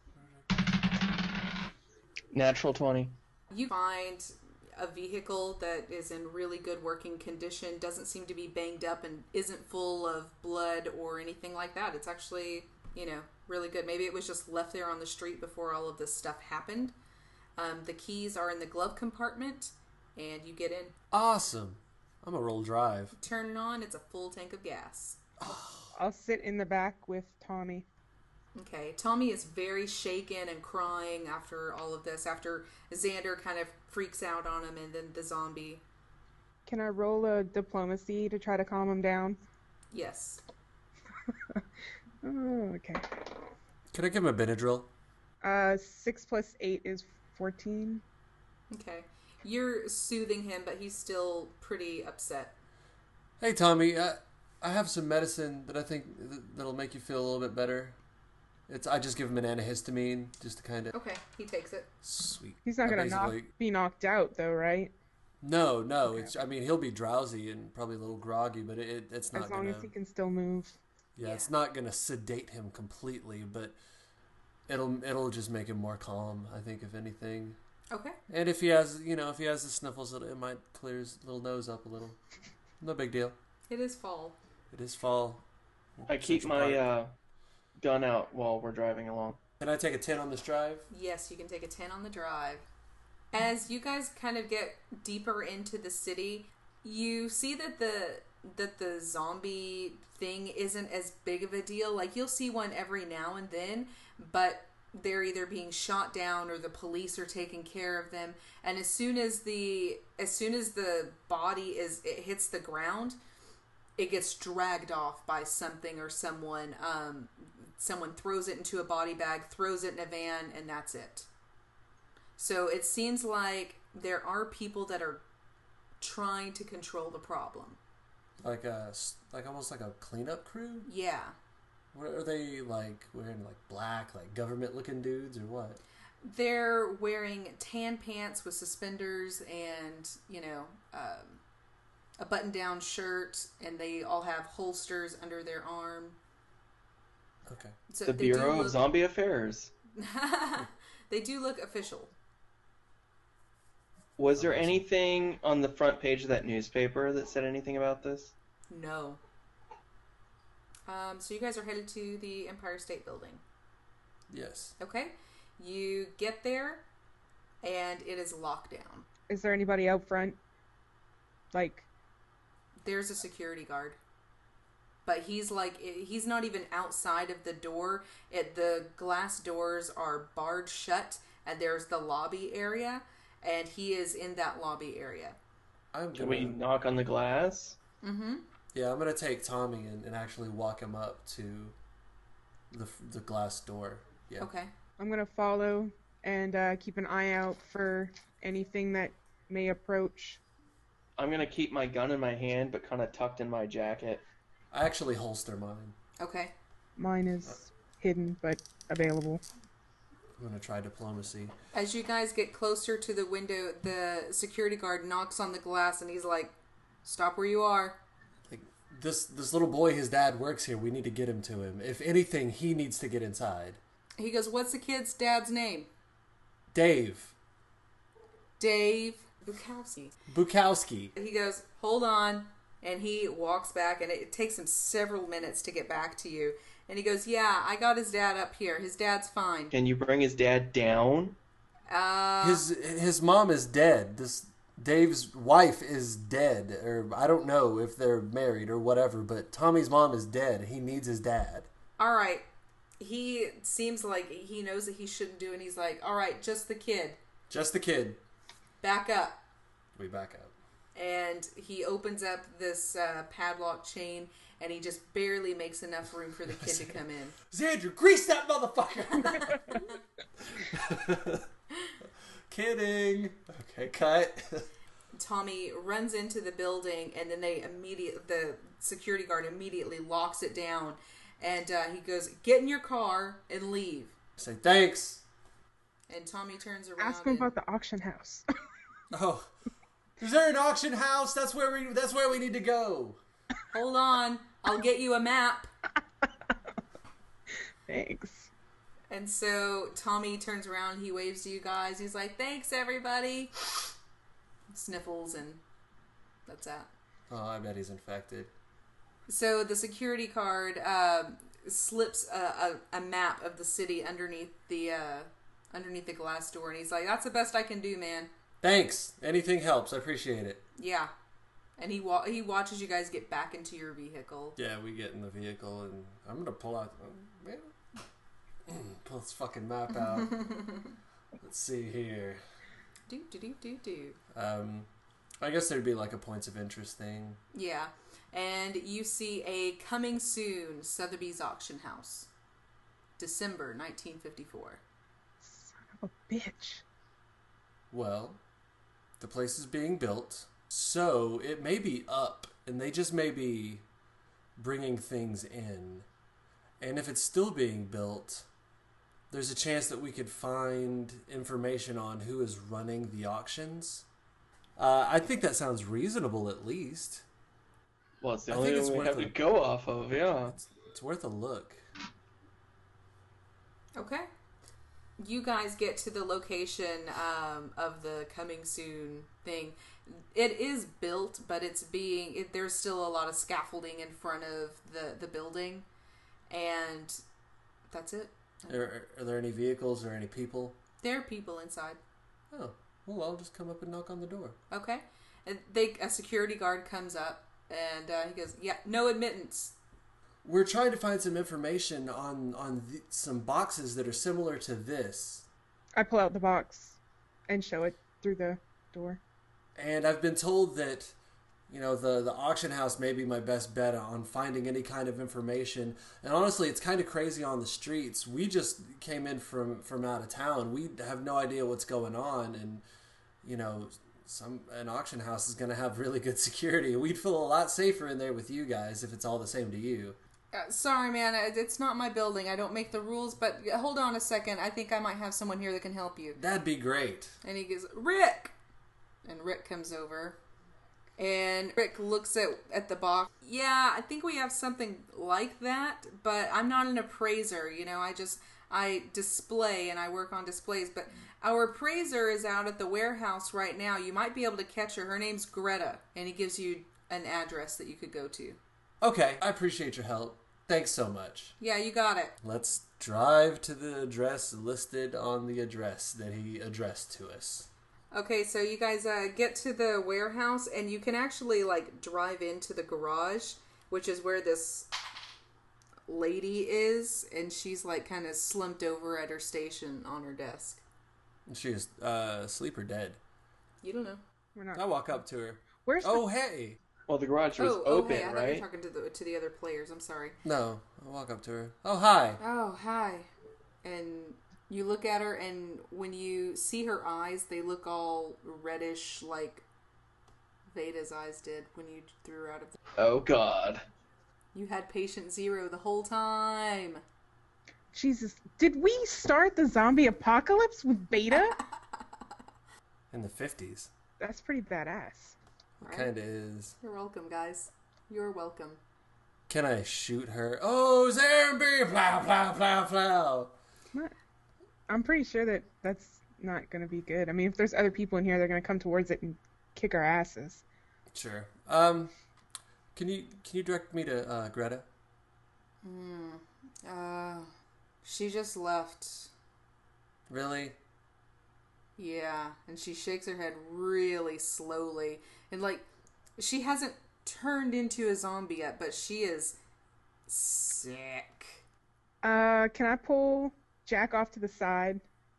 Natural twenty. You find a vehicle that is in really good working condition, doesn't seem to be banged up, and isn't full of blood or anything like that. It's actually, you know, really good. Maybe it was just left there on the street before all of this stuff happened. Um, the keys are in the glove compartment, and you get in. Awesome. I'm a roll drive. Turn it on, it's a full tank of gas. I'll sit in the back with Tommy. Okay, Tommy is very shaken and crying after all of this, after Xander kind of freaks out on him and then the zombie. Can I roll a diplomacy to try to calm him down? Yes. Oh, okay. Can I give him a Benadryl? Uh, six plus eight is fourteen. Okay. You're soothing him, but he's still pretty upset. Hey, Tommy, I, I have some medicine that I think th- that'll make you feel a little bit better. It's I just give him an antihistamine just to kind of Okay, he takes it. sweet. He's not I gonna knock, basically- be knocked out though, right? No, no. Okay. It's I mean he'll be drowsy and probably a little groggy, but it, it it's not As long gonna. as he can still move. Yeah, Yeah. it's not gonna sedate him completely, but it'll it'll just make him more calm. I think if anything. Okay. And if he has, you know, if he has the sniffles, it, it might clear his little nose up a little. No big deal. It is fall. It is fall. I keep Central my Park. uh, gun out while we're driving along. Can I take a ten on this drive? Yes, you can take a ten on the drive. As you guys kind of get deeper into the city, you see that the that the zombie thing isn't as big of a deal. Like you'll see one every now and then, but they're either being shot down or the police are taking care of them. And as soon as the as soon as the body is it hits the ground, it gets dragged off by something or someone. Um, someone throws it into a body bag, throws it in a van, and that's it. So it seems like there are people that are trying to control the problem. Like a, s- like almost like a cleanup crew? Yeah. What are they like wearing like black, like government looking dudes or what? They're wearing tan pants with suspenders and, you know, um, a button down shirt, and they all have holsters under their arm. Okay. So The they do Bureau of look- Zombie Affairs. They do look official. Was there Awesome. anything on the front page of that newspaper that said anything about this? No. Um, so you guys are headed to the Empire State Building. Yes. Okay. You get there, and it is locked down. Is there anybody out front? Like, There's a security guard. But he's like, he's not even outside of the door. It, the glass doors are barred shut, and there's the lobby area, and he is in that lobby area. I'm Can gonna. we knock on the glass? Mm-hmm. Yeah, I'm gonna take Tommy and, and actually walk him up to the the glass door. Yeah. Okay. I'm gonna follow and uh, keep an eye out for anything that may approach. I'm gonna keep my gun in my hand, but kind of tucked in my jacket. I actually holster mine. Okay. Mine is hidden but available. I'm gonna try diplomacy. As you guys get closer to the window, the security guard knocks on the glass, and he's like, "Stop where you are." Like this this little boy, his dad works here. We need to get him to him. If anything, he needs to get inside. He goes, "What's the kid's dad's name?" Dave Dave Bukowski. Bukowski. He goes, "Hold on," and he walks back, and it takes him several minutes to get back to you. And he goes, "Yeah, I got his dad up here. His dad's fine." Can you bring his dad down? Uh, His his mom is dead. This Dave's wife is dead, or I don't know if they're married or whatever. But Tommy's mom is dead. He needs his dad. all right. He seems like he knows that he shouldn't do, and he's like, "All right, just the kid. Just the kid. Back up." We back up. And he opens up this uh, padlock chain, and he just barely makes enough room for the kid to come in. Xander, grease that motherfucker! Kidding. Okay, cut. Tommy runs into the building, and then they immediate the security guard immediately locks it down, and uh, he goes, "Get in your car and leave." Say thanks. And Tommy turns around. Ask him and, about the auction house. Oh, is there an auction house? That's where we. That's where we need to go. Hold on, I'll get you a map. Thanks. And so Tommy turns around, he waves to you guys. He's like, "Thanks, everybody." Sniffles, and that's that. Oh, I bet he's infected. So the security guard um slips a, a, a map of the city underneath the uh, underneath the glass door, and he's like, "That's the best I can do, man." Thanks. Anything helps. I appreciate it. Yeah. And he wa- he watches you guys get back into your vehicle. Yeah, we get in the vehicle, and I'm gonna pull out. oh, man. Pull this fucking map out. Let's see here. Do do do do do. Um, I guess there'd be like a points of interest thing. Yeah. And you see a coming soon Sotheby's auction house. December nineteen fifty-four. Son of a bitch. Well, the place is being built, so it may be up, and they just may be bringing things in. And if it's still being built, there's a chance that we could find information on who is running the auctions. Uh, I think that sounds reasonable, at least. Well, it's the I only think it's one we worth have to it. go off of, yeah. It's, it's worth a look. Okay. You guys get to the location um, of the coming soon thing. It is built, but it's being it, there's still a lot of scaffolding in front of the the building, and that's it. Are, are there any vehicles or any people? There are people inside. Oh, well, I'll just come up and knock on the door. Okay, and they a security guard comes up and uh, he goes, "Yeah, no admittance." We're trying to find some information on on the, some boxes that are similar to this. I pull out the box and show it through the door. And I've been told that, you know, the, the auction house may be my best bet on finding any kind of information. And honestly, it's kind of crazy on the streets. We just came in from, from out of town. We have no idea what's going on. And, you know, some an auction house is going to have really good security. We'd feel a lot safer in there with you guys if it's all the same to you. Uh, sorry, man. It's not my building. I don't make the rules, but hold on a second. I think I might have someone here that can help you. That'd be great. And he goes, Rick! And Rick comes over. And Rick looks at, at the box. Yeah, I think we have something like that, but I'm not an appraiser. You know, I just, I display and I work on displays. But our appraiser is out at the warehouse right now. You might be able to catch her. Her name's Greta. And he gives you an address that you could go to. Okay, I appreciate your help. Thanks so much. Yeah, you got it. Let's drive to the address listed on the address that he addressed to us. Okay, so you guys uh, get to the warehouse, and you can actually, like, drive into the garage, which is where this lady is, and she's, like, kind of slumped over at her station on her desk. She is uh, asleep or dead? You don't know. We're not. I walk up to her. Where's Oh, hey! Well, the garage was oh, open, oh, hey, I thought right? you were talking to the, to the other players. I'm sorry. No, I walk up to her. Oh, hi! Oh, hi. And you look at her, and when you see her eyes, they look all reddish, like Veda's eyes did when you threw her out of the... Oh, God. You had patient zero the whole time. Jesus, did we start the zombie apocalypse with Beta? In the fifties. That's pretty badass. It Right. kind of is. You're welcome, guys. You're welcome. Can I shoot her? Oh, zombie! Plow, plow, plow, plow! What? I'm pretty sure that that's not going to be good. I mean, if there's other people in here, they're going to come towards it and kick our asses. Sure. Um, can you can you direct me to uh, Greta? Hmm. Uh, she just left. Really? Yeah, and she shakes her head really slowly. And, like, she hasn't turned into a zombie yet, but she is sick. Uh, can I pull Jack off to the side?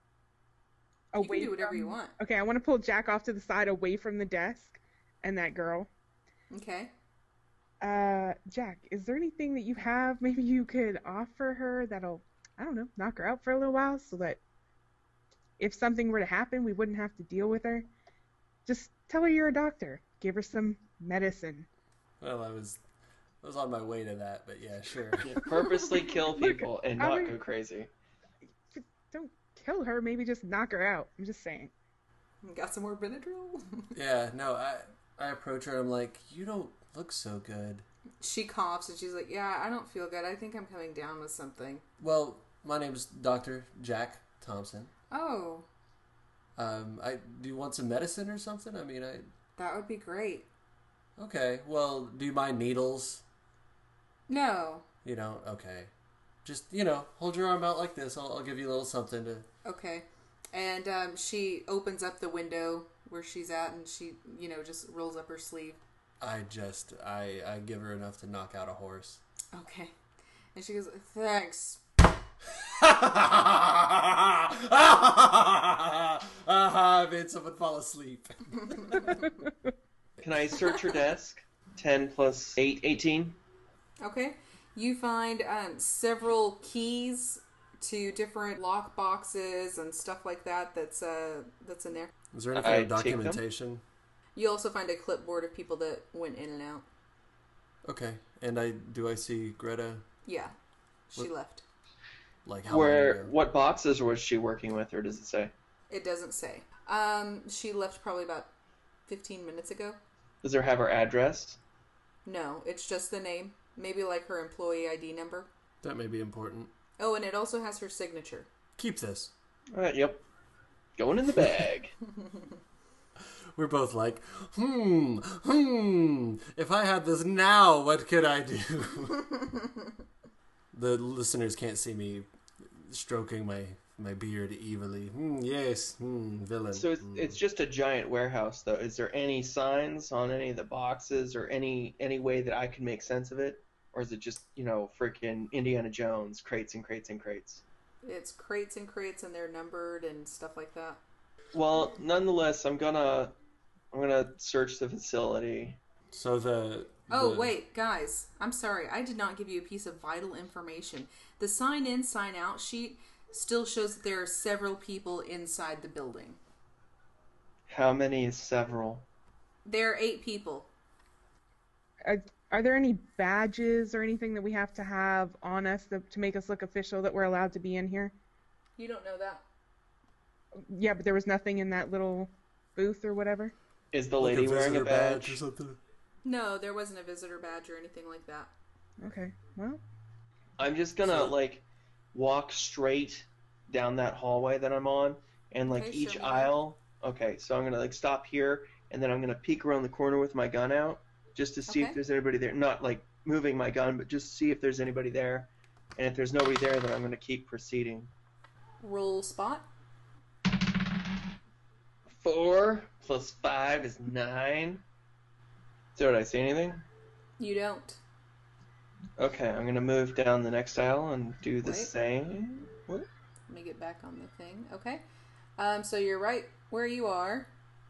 You can Away do whatever from- you want. Okay, I want to pull Jack off to the side away from the desk and that girl. Okay. Uh, Jack, is there anything that you have maybe you could offer her that'll, I don't know, knock her out for a little while so that if something were to happen, we wouldn't have to deal with her? Just tell her you're a doctor. Give her some medicine. Well, I was I was on my way to that, but yeah, sure. Yeah, purposely kill people and I not mean- go crazy. Don't kill her, maybe just knock her out. I'm just saying. Got some more Benadryl? Yeah, no, I I approach her. I'm like, you don't look so good. She coughs and she's like, yeah, I don't feel good. I think I'm coming down with something. Well, my name's Doctor Jack Thompson. Oh, Um, I do you want some medicine or something? I mean, I that would be great. okay. Well, do you mind needles? No. You know, okay. Just you know, hold your arm out like this. I'll, I'll give you a little something to. Okay. And um, she opens up the window where she's at and she, you know, just rolls up her sleeve. I just I I give her enough to knock out a horse. Okay. And she goes, thanks. I made someone fall asleep. Can I search her desk? ten plus eight, eighteen? Okay. You find um, several keys to different lock boxes and stuff like that that's uh that's in there. Is there any I kind of take them? documentation? You also find a clipboard of people that went in and out. Okay. And I do I see Greta? Yeah. She What- left. Like how long Where, ago? what boxes was she working with, or does it say? It doesn't say. Um, she left probably about fifteen minutes ago. Does it have her address? No, it's just the name. Maybe like her employee I D number. That may be important. Oh, and it also has her signature. Keep this. Uh, yep. Going in the bag. We're both like, hmm, hmm. If I had this now, what could I do? The listeners can't see me stroking my, my beard evilly. Hmm, yes, hmm, villain. So it's, hmm. it's just a giant warehouse, though. Is there any signs on any of the boxes, or any any way that I can make sense of it? Or is it just, you know, freaking Indiana Jones, crates and crates and crates? It's crates and crates and they're numbered and stuff like that. Well, nonetheless, I'm gonna I'm gonna search the facility. So the. Oh, the- wait, guys. I'm sorry. I did not give you a piece of vital information. The sign in, sign out sheet still shows that there are several people inside the building. How many is several? There are eight people. Are, are there any badges or anything that we have to have on us to, to make us look official that we're allowed to be in here? You don't know that. Yeah, but there was nothing in that little booth or whatever. Is the Like lady wearing a visitor badge? or something? No, there wasn't a visitor badge or anything like that. Okay, well, I'm just gonna So- like walk straight down that hallway that I'm on, and like Okay, show each me. aisle. Okay, so I'm gonna like stop here, and then I'm gonna peek around the corner with my gun out, just to see Okay. if there's anybody there. Not like moving my gun, but just see if there's anybody there. And if there's nobody there, then I'm gonna keep proceeding. Roll spot. Four plus five is nine. So did I see anything? You don't. Okay, I'm gonna move down the next aisle and do the Wait. same. What? Let me get back on the thing. Okay. Um, so you're right where you are.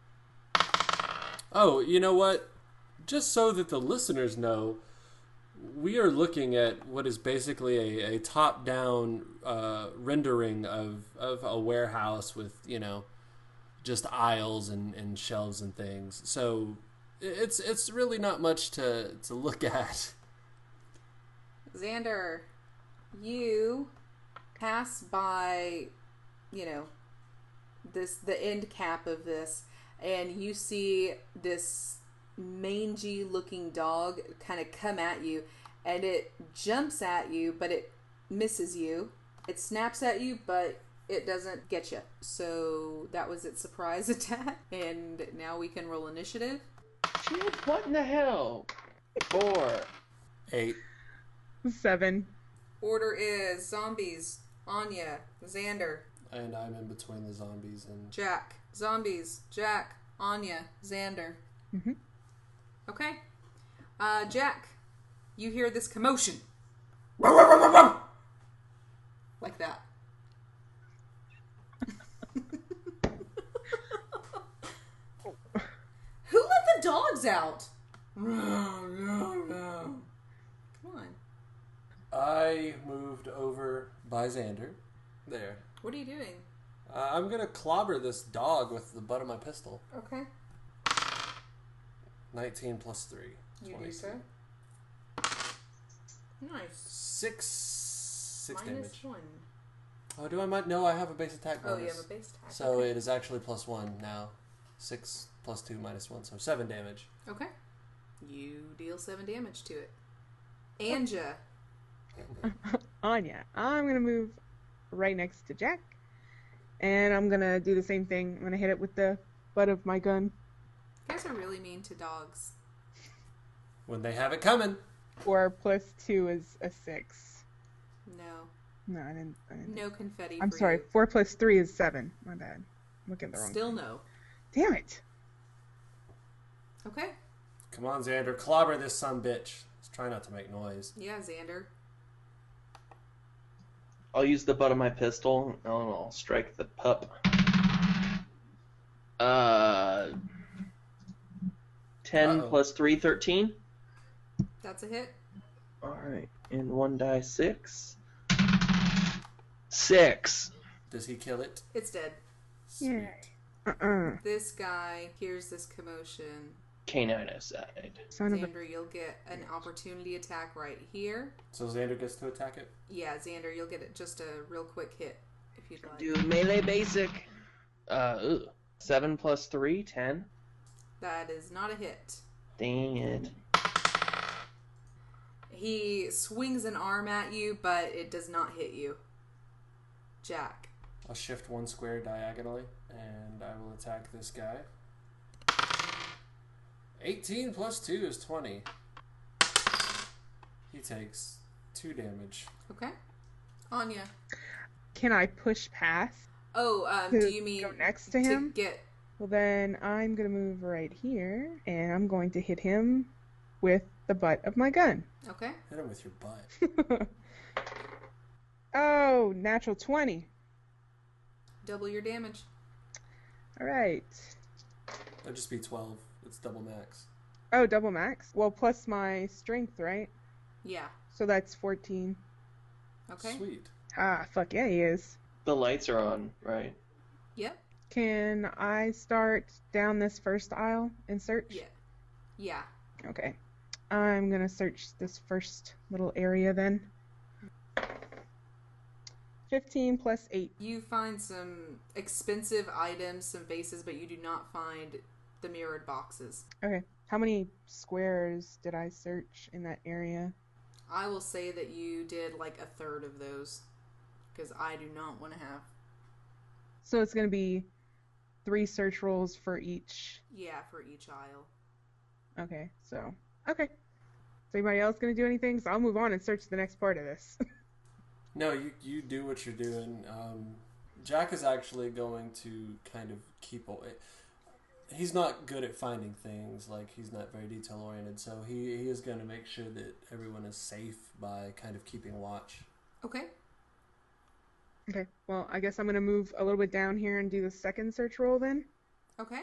Oh, you know what? Just so that the listeners know, we are looking at what is basically a, a top-down uh, rendering of, of a warehouse with, you know, just aisles and, and shelves and things. So it's it's really not much to, to look at. Xander, you pass by, you know, this the end cap of this, and you see this mangy looking dog kind of come at you, and it jumps at you, but it misses you. It snaps at you, but it doesn't get you. So that was its surprise attack, and now we can roll initiative. Shit, what in the hell? Four. Eight. seven. Order is zombies, Anya, Xander, And I'm in between the zombies and... Jack. Zombies, Jack, Anya, Xander. Mm-hmm. Okay. Uh, Jack, you hear this commotion. Like that. Who let the dogs out? Come on. I moved over by Xander. There. What are you doing? Uh, I'm going to clobber this dog with the butt of my pistol. Okay. nineteen plus three. You do twenty-two. so. Nice. Six. Six Minus damage. one. Oh, do I might? No, I have a base attack bonus. Oh, you have a base attack. So okay. it is actually plus one now. Six plus two minus one, so seven damage. Okay. You deal seven damage to it. Anja. Anya, I'm gonna move right next to Jack, and I'm gonna do the same thing. I'm gonna hit it with the butt of my gun. You guys are really mean to dogs. When they have it coming. Four plus two is a six. No. No, I didn't. I didn't. No confetti I'm for sorry. you. Four plus three is seven. My bad. I'm looking at the wrong. Still no. Damn it! Okay. Come on, Xander. Clobber this son bitch. Let's try not to make noise. Yeah, Xander. I'll use the butt of my pistol and I'll strike the pup. Uh, ten Uh-oh. plus three, thirteen. That's a hit. Alright, and one die six. Six. Does he kill it? It's dead. Sweet. Uh-uh. This guy hears this commotion. Canine aside. Son of a. Xander, you'll get an opportunity attack right here. So Xander gets to attack it? Yeah, Xander, you'll get it just a real quick hit if you'd like. Do melee basic. Uh, ugh. seven plus three, ten. That is not a hit. Dang it. He swings an arm at you, but it does not hit you. Jack. I'll shift one square diagonally, and I will attack this guy. eighteen plus two is twenty. He takes two damage. Okay. Anya. Can I push past? Oh, um, To do you mean go next to him? get? Well, then I'm gonna move right here, and I'm going to hit him with the butt of my gun. Okay. Hit him with your butt. Oh, natural twenty. Double your damage. All right. That'd just be twelve. It's double max. Oh, double max. Well, plus my strength, right? Yeah. So that's fourteen. Okay. Sweet. Ah, fuck yeah, he is. The lights are on, right? Yep. Can I start down this first aisle and search? Yeah. Yeah. Okay. I'm gonna search this first little area then. fifteen plus eight. You find some expensive items, some vases, but you do not find the mirrored boxes. Okay. How many squares did I search in that area? I will say that you did like a third of those, because I do not want to have. So it's gonna be three search rolls for each. Yeah, for each aisle. Okay, so okay. Is anybody else gonna do anything? So I'll move on and search the next part of this. No, you you do what you're doing. Um, Jack is actually going to kind of keep away. He's not good at finding things. Like, he's not very detail oriented, so he, he is going to make sure that everyone is safe by kind of keeping watch. Okay. Okay, well, I guess I'm gonna move a little bit down here and do the second search roll then. Okay.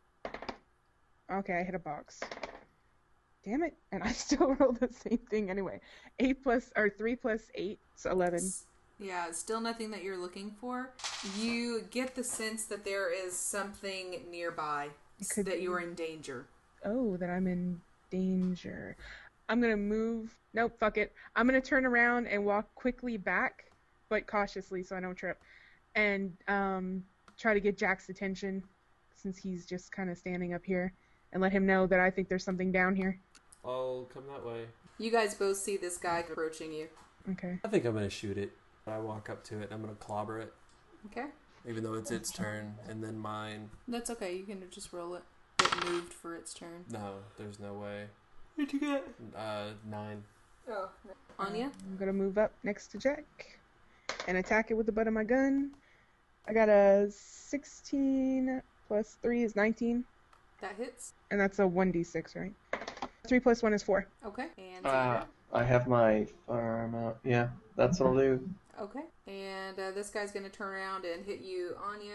Okay, I hit a box. Damn it, and I still rolled the same thing anyway. Eight plus, or three plus eight, so eleven. Yeah, still nothing that you're looking for. You get the sense that there is something nearby, Could that be. you're in danger. Oh, that I'm in danger. I'm gonna move. Nope, fuck it. I'm gonna turn around and walk quickly back, but cautiously so I don't trip, and um, try to get Jack's attention since he's just kind of standing up here, and let him know that I think there's something down here. I'll come that way. You guys both see this guy approaching you. Okay. I think I'm going to shoot it. I walk up to it and I'm going to clobber it, Okay. even though it's its turn, and then mine. That's okay. You can just roll it. It moved for its turn. No, there's no way. What'd you get? Uh, nine. Oh. Anya? I'm gonna move up next to Jack and attack it with the butt of my gun. I got a sixteen plus three is nineteen, That hits. and that's a one d six, right? three plus one is four. Okay. And Uh, Xander? I have my firearm out. Yeah, that's what I'll do. Okay. And uh, this guy's going to turn around and hit you, Anya.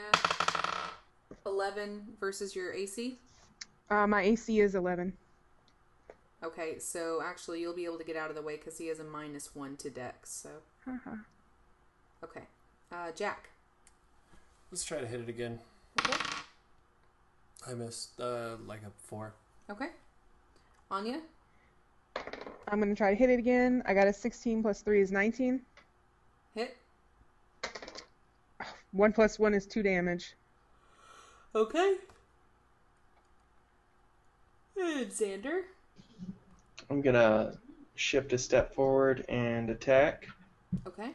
eleven versus your A C. Uh, my A C is eleven. Okay, so actually you'll be able to get out of the way because he has a minus one to dex, so. Haha. Okay. Uh, Jack. Let's try to hit it again. Okay. I missed, uh, like a four. Okay. Anya. I'm gonna try to hit it again. I got a sixteen plus three is nineteen. Hit. one plus one is two damage. Okay. And Xander. I'm gonna shift a step forward and attack. Okay.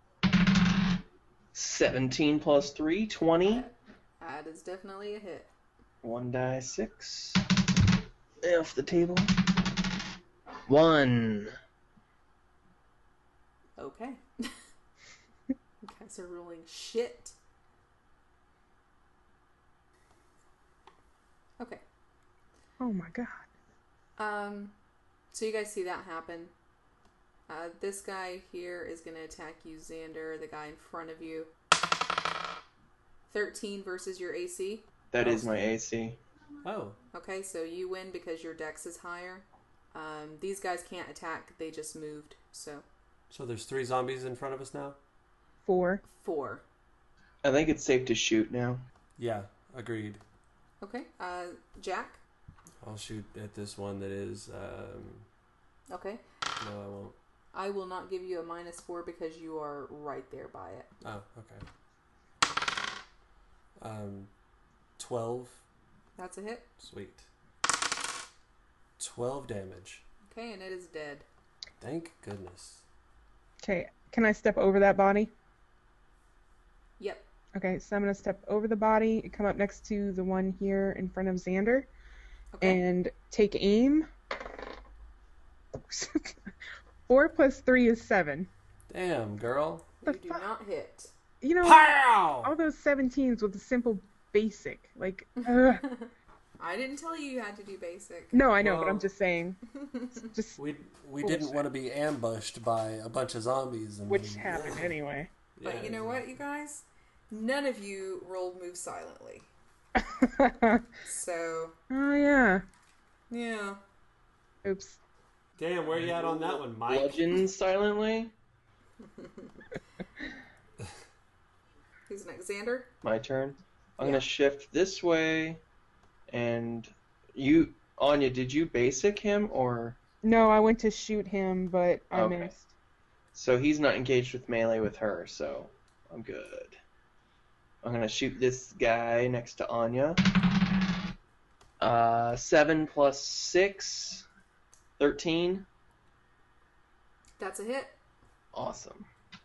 seventeen plus three, twenty. That is definitely a hit. One die six. Off the table. One. Okay. You guys are rolling shit. Okay. Oh my god. Um, so you guys see that happen. Uh, this guy here is going to attack you, Xander, the guy in front of you. thirteen versus your A C. That Oh. is my A C. Oh. Okay, so you win because your dex is higher. Um, these guys can't attack, they just moved. So, So there's three zombies in front of us now? Four. four. I think it's safe to shoot now. Yeah, agreed. Okay, uh, Jack? I'll shoot at this one that is, um, Okay. no, I won't. I will not give you a minus four because you are right there by it. Oh, okay. Um, twelve. That's a hit. Sweet. twelve damage. Okay, and it is dead. Thank goodness. Okay, can I step over that body? Yep. Okay, so I'm gonna step over the body, come up next to the one here in front of Xander, Okay. and take aim. Four plus three is seven. Damn, girl. You the do fuck? not hit. You know, all Pow! those seventeens with a simple basic. Like, ugh. I didn't tell you you had to do basic. No, I know, but Well- I'm just saying. Just We we Bullshit. didn't want to be ambushed by a bunch of zombies. And which happened anyway. But Yeah, you know what, you guys? None of you rolled move silently. Oh So, yeah. yeah. Oops. Damn, where you at on that one, Mike? Bludgeon silently. Who's next? Xander? My turn. I'm Yeah. gonna shift this way, and you, Anya, did you basic him or? No, I went to shoot him, but I Okay. missed. So he's not engaged with melee with her, so I'm good. I'm gonna shoot this guy next to Anya. Uh, seven plus six, thirteen. That's a hit. Awesome.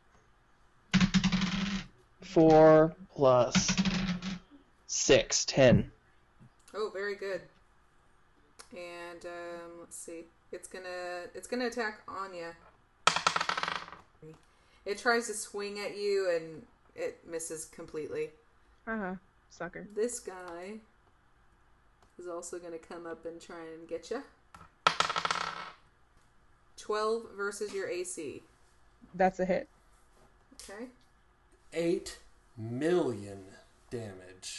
Four plus six, ten. Oh, very good. And um, let's see. It's gonna it's gonna attack Anya. It tries to swing at you and it misses completely. Uh-huh. Sucker. This guy is also gonna come up and try and get you. Twelve versus your A C. That's a hit. Okay. Eight million damage.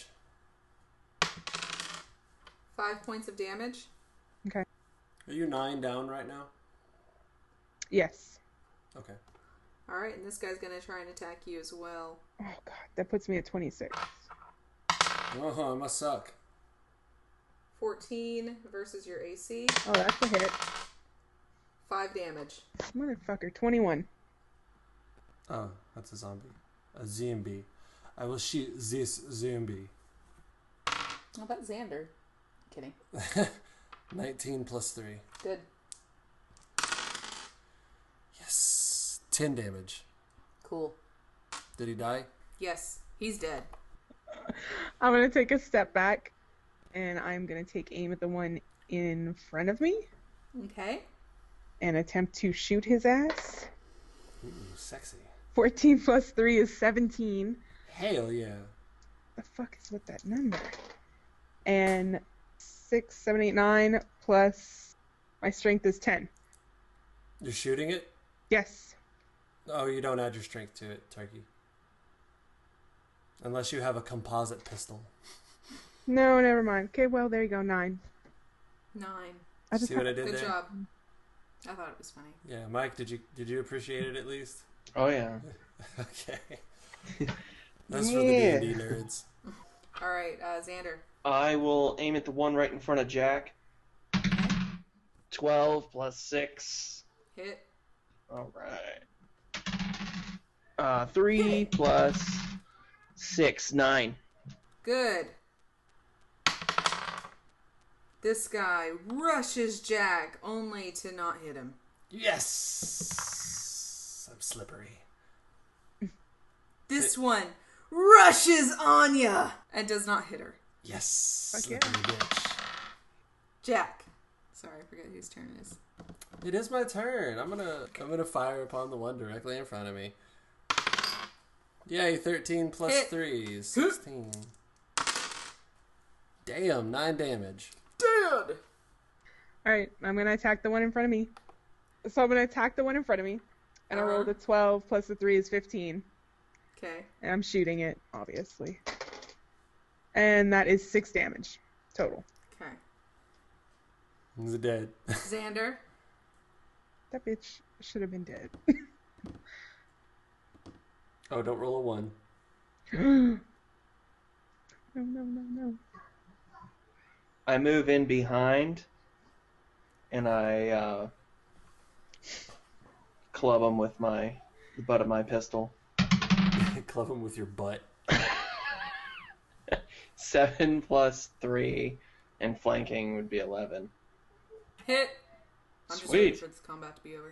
Five points of damage. Okay. Are you nine down right now? Yes. Okay. All right, and this guy's gonna try and attack you as well. Oh god, that puts me at twenty-six. Oh, I must suck. Fourteen versus your A C. Oh, that's a hit. Five damage. Motherfucker, twenty-one. Oh, that's a zombie. A zombie. I will shoot this zombie. How about Xander? Kidding. nineteen plus three. Good. Yes. ten damage. Cool. Did he die? Yes, he's dead. I'm gonna take a step back, and I'm gonna take aim at the one in front of me Okay. and attempt to shoot his ass. Ooh, sexy. fourteen plus three is seventeen. Hell yeah. The fuck is with that number? And six, seven, eight, nine plus my strength is ten. You're shooting it? Yes. Oh, you don't add your strength to it, Turkey. Unless you have a composite pistol. No, never mind. Okay, well there you go, nine. Nine. I just See what I have- did Good there? job. I thought it was funny. Yeah, Mike, did you did you appreciate it at least? Oh yeah. Okay. That's for the Yeah. D and D nerds. All right, uh, Xander. I will aim at the one right in front of Jack. Twelve plus six. Hit. All right. Uh, three plus six, nine. Good. This guy rushes Jack only to not hit him. Yes! I'm slippery. This one rushes Anya and does not hit her. Yes! Fuck yeah. Slippery bitch. Jack. Sorry, I forget whose turn it is. It is my turn. I'm gonna I'm gonna fire upon the one directly in front of me. Yay, thirteen plus Hit. three is sixteen. Damn, nine damage. Dead. Alright, I'm gonna attack the one in front of me. So I'm gonna attack the one in front of me. And I Uh-huh. rolled a twelve plus the three is fifteen. Okay. And I'm shooting it, obviously. And that is six damage total. Okay. He's dead. Xander. That bitch should have been dead. Oh, don't roll a one. No, no, no, no. I move in behind, and I uh, club him with my the butt of my pistol. Club him with your butt. Seven plus three, and flanking would be eleven. Hit. I'm just Sweet. waiting for this combat to be over.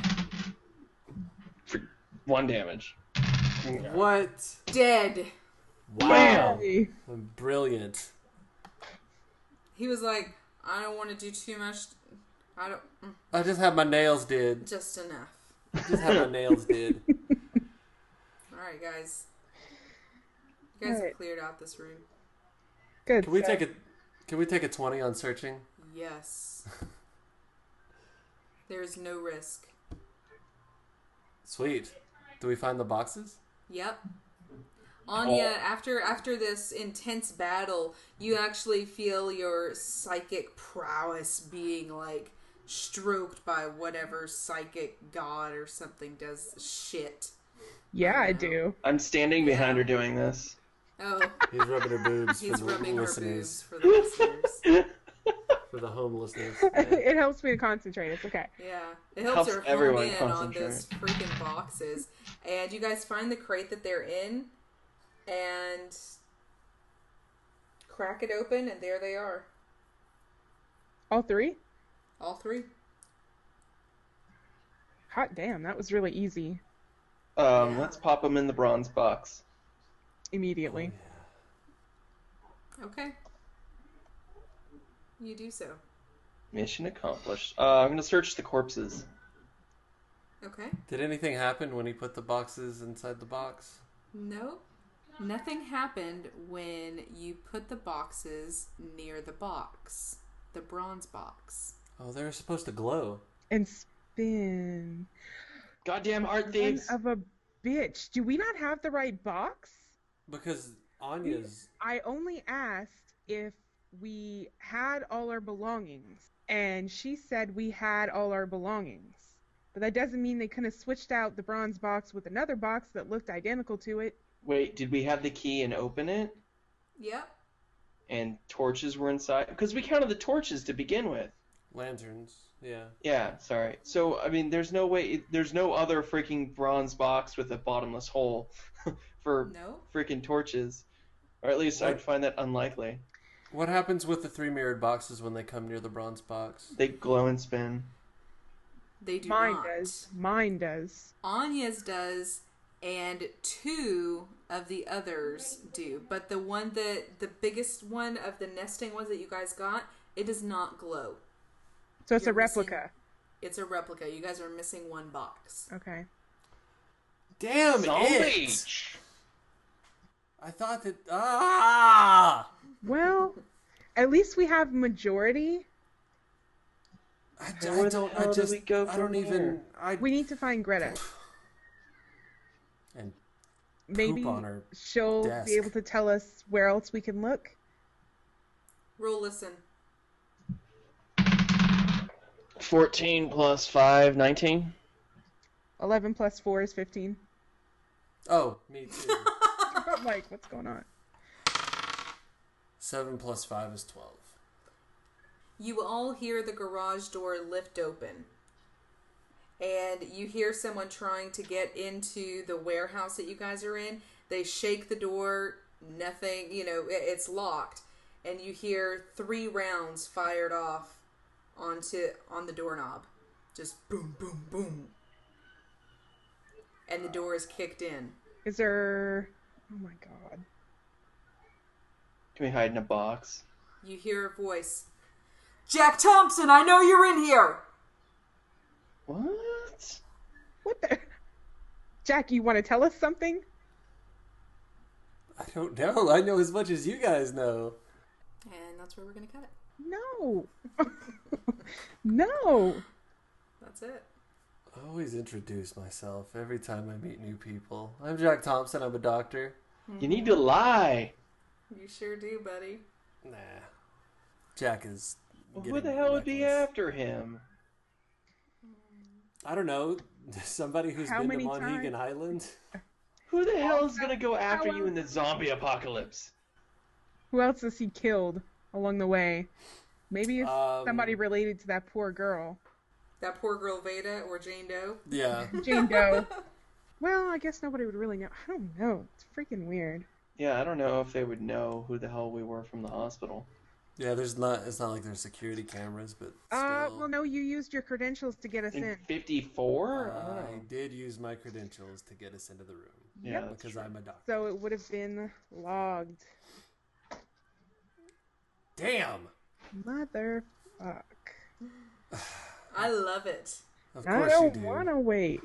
For one damage. What? Dead. Wow. Yay. Brilliant. He was like, I don't want to do too much. I don't. mm, I just had my nails did. Just enough. Just had my nails did. All right, guys. You guys Alright. have cleared out this room. Good. Can we so- take a Can we take a twenty on searching? Yes. There is no risk. Sweet. Do we find the boxes? Yep. Anya, after after this intense battle, you actually feel your psychic prowess being like stroked by whatever psychic god or something does shit. Yeah, I know. do. I'm standing behind her doing this. Oh, He's rubbing her boobs he's for the rubbing her listeners. boobs for the listeners. For the home listeners. Yeah. It helps me to concentrate. It's okay. Yeah, it helps, Helps her home everyone in on concentrate. those freaking boxes. And you guys find the crate that they're in, and crack it open, and there they are, All three? all three. Hot damn, that was really easy. Um, Yeah. let's pop them in the bronze box. Immediately. Okay, you do so. Mission accomplished. Uh, I'm gonna search the corpses. Okay. Did anything happen when he put the boxes inside the box? No, nothing happened when you put the boxes near the box, the bronze box. Oh, they were supposed to glow. And spin. Goddamn art Son thieves! of a bitch. Do we not have the right box? Because Anya's... I only asked if we had all our belongings, and she said we had all our belongings. But that doesn't mean they couldn't have switched out the bronze box with another box that looked identical to it. Wait, did we have the key and open it? Yep. And torches were inside? Because we counted the torches to begin with. Lanterns, yeah. Yeah, sorry. So, I mean, there's no way, there's no other freaking bronze box with a bottomless hole for No. freaking torches. Or at least I'd find that unlikely. What happens with the three mirrored boxes when they come near the bronze box? They glow and spin. They do Mine not. does. Mine does. Anya's does, and two of the others do. But the one that, the biggest one of the nesting ones that you guys got, it does not glow. So it's You're a replica. missing- It's a replica. You guys are missing one box. Okay. Damn Zombie! it! I thought that... Ah! Well, at least we have majority. I, So I where the don't... hell I do just... we go I don't from even... here? I... We need to find Greta. And Maybe poop on her she'll desk. be able to tell us where else we can look. Roll listen. fourteen plus five, nineteen? eleven plus four is fifteen. Oh, me too. I'm like, what's going on? Seven plus five is twelve. You all hear the garage door lift open. And you hear someone trying to get into the warehouse that you guys are in. They shake the door. Nothing, you know, it- it's locked. And you hear three rounds fired off onto on the doorknob. Just boom, boom, boom. And the door is kicked in. Is there... Oh my god. Can we hide in a box? You hear a voice. Jack Thompson, I know you're in here! What? What the... Jack, you want to tell us something? I don't know. I know as much as you guys know. And that's where we're going to cut it. No. No. That's it. I always introduce myself every time I meet new people. I'm Jack Thompson. I'm a doctor. You need to lie. You sure do, buddy. Nah. Jack is. Well, who getting the hell would be reckless. after him? I don't know. Somebody who's How been many to Monhegan times? Island. Who the hell is gonna go after how you in the zombie apocalypse? Who else has he killed along the way? Maybe it's Um, somebody related to that poor girl. That poor girl Veda or Jane Doe. Yeah. Jane Doe. Well, I guess nobody would really know. I don't know. It's freaking weird. Yeah, I don't know if they would know who the hell we were from the hospital. Yeah. There's not. It's not like there's security cameras, but still. Uh, well, no, you used your credentials to get us In in. fifty-four? I did use my credentials to get us into the room. Yeah, Yep. that's Because true. I'm a doctor. So it would have been logged. Damn. Motherfuck. I love it. Of I course you don't do. want to wait.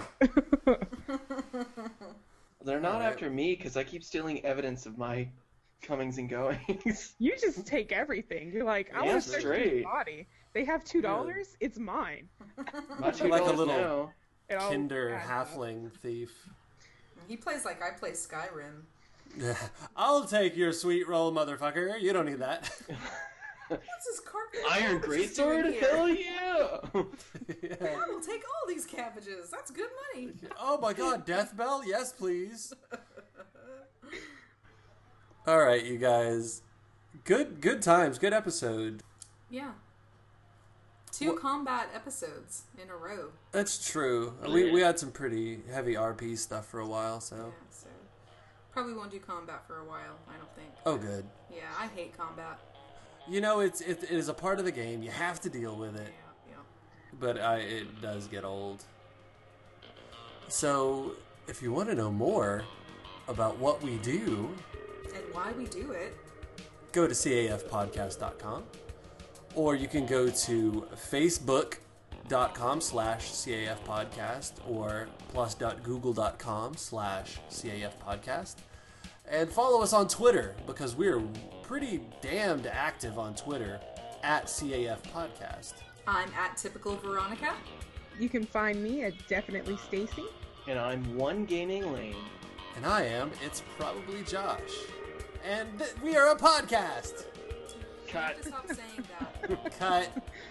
They're not Alright. after me because I keep stealing evidence of my comings and goings. You just take everything. You're like, I Yeah, want to search straight. his body. They have two dollars. It's mine. My two Like a dollars little- now. It all Kinder adds up. halfling thief. He plays like I play Skyrim. I'll take your sweet roll, motherfucker. You don't need that. What's this carpet? Iron cabbages doing greatsword? here? Hell yeah! Yeah. I will take all these cabbages. That's good money. Oh my god, death bell? Yes, please. All right, you guys. Good good times. Good episode. Yeah. Two What- combat episodes in a row. That's true. We we had some pretty heavy R P stuff for a while, so. Yeah, so probably won't do combat for a while, I don't think. Oh, good. Yeah, I hate combat. You know, it's it, it is a part of the game. You have to deal with Yeah, it, yeah. but I, it does get old. So, if you want to know more about what we do, And why we do it. go to C A F podcast dot com, or you can go to facebook.com slash CAF podcast or plus.google.com slash CAF podcast. And follow us on Twitter, because we're pretty damned active on Twitter at C A F podcast. I'm at Typical Veronica. You can find me at Definitely Stacy. And I'm one gaming lane. And I am, it's probably Josh. And th- we are a podcast. You have to stop saying that. Cut.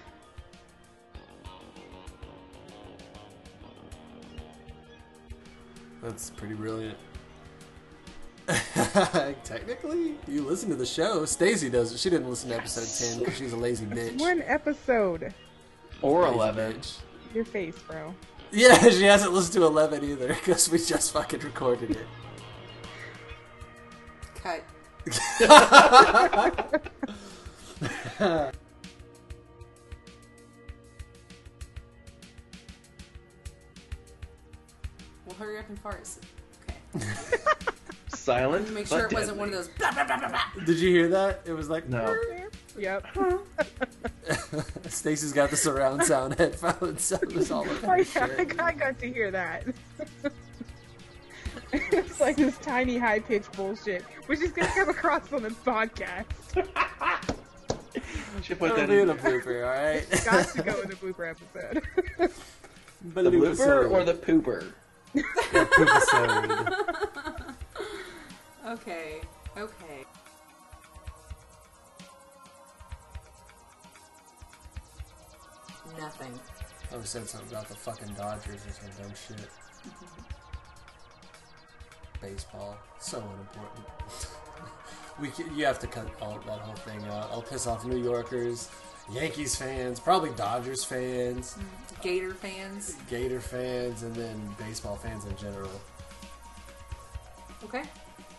That's pretty brilliant. Technically, you listen to the show. Stacy does. She didn't listen to episode ten because she's a lazy bitch. One episode. Or Lazy eleven. bitch. Your face, bro. Yeah, she hasn't listened to eleven either because we just fucking recorded it. Cut. Well, hurry up and fart. Okay. Silent. Make but sure it wasn't one of deadly. those blah, blah, blah, blah, blah. Did you hear that? It was like, No. Yep. Stacy's got the surround sound headphones, so it was all over I her got, shit. I got to hear that. It's like this tiny high pitched bullshit, which is gonna come across on this podcast. Should put That'll that be in in a blooper, alright? Got to go in the blooper episode. the blooper or the pooper. episode. Okay. Okay. Nothing. I said something about the fucking Dodgers or some dumb shit. Baseball, so unimportant. we can, you have to cut all that whole thing out. I'll piss off New Yorkers, Yankees fans, probably Dodgers fans, Gator fans. Gator fans, and then baseball fans in general. Okay.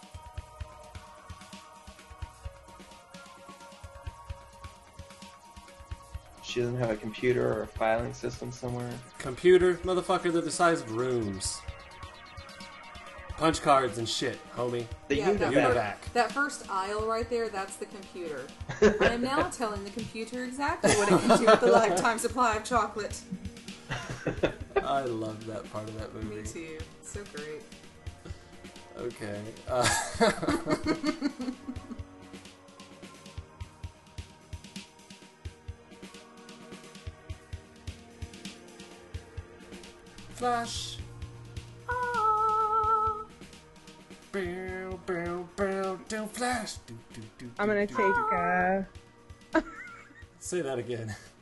She doesn't have a computer or a filing system somewhere. Computer, motherfucker, they're the size of rooms. Punch cards and shit, homie. The Yeah, that- Univac. Univac. That first aisle right there, that's the computer. I am now telling the computer exactly what it can do with the lifetime supply of chocolate. I love that part of that movie. Me too. So great. Okay. Uh, Flash. Ah. Bow, bow, bow, don't flash. Do, do, do, I'm gonna do, take do. uh Say that again.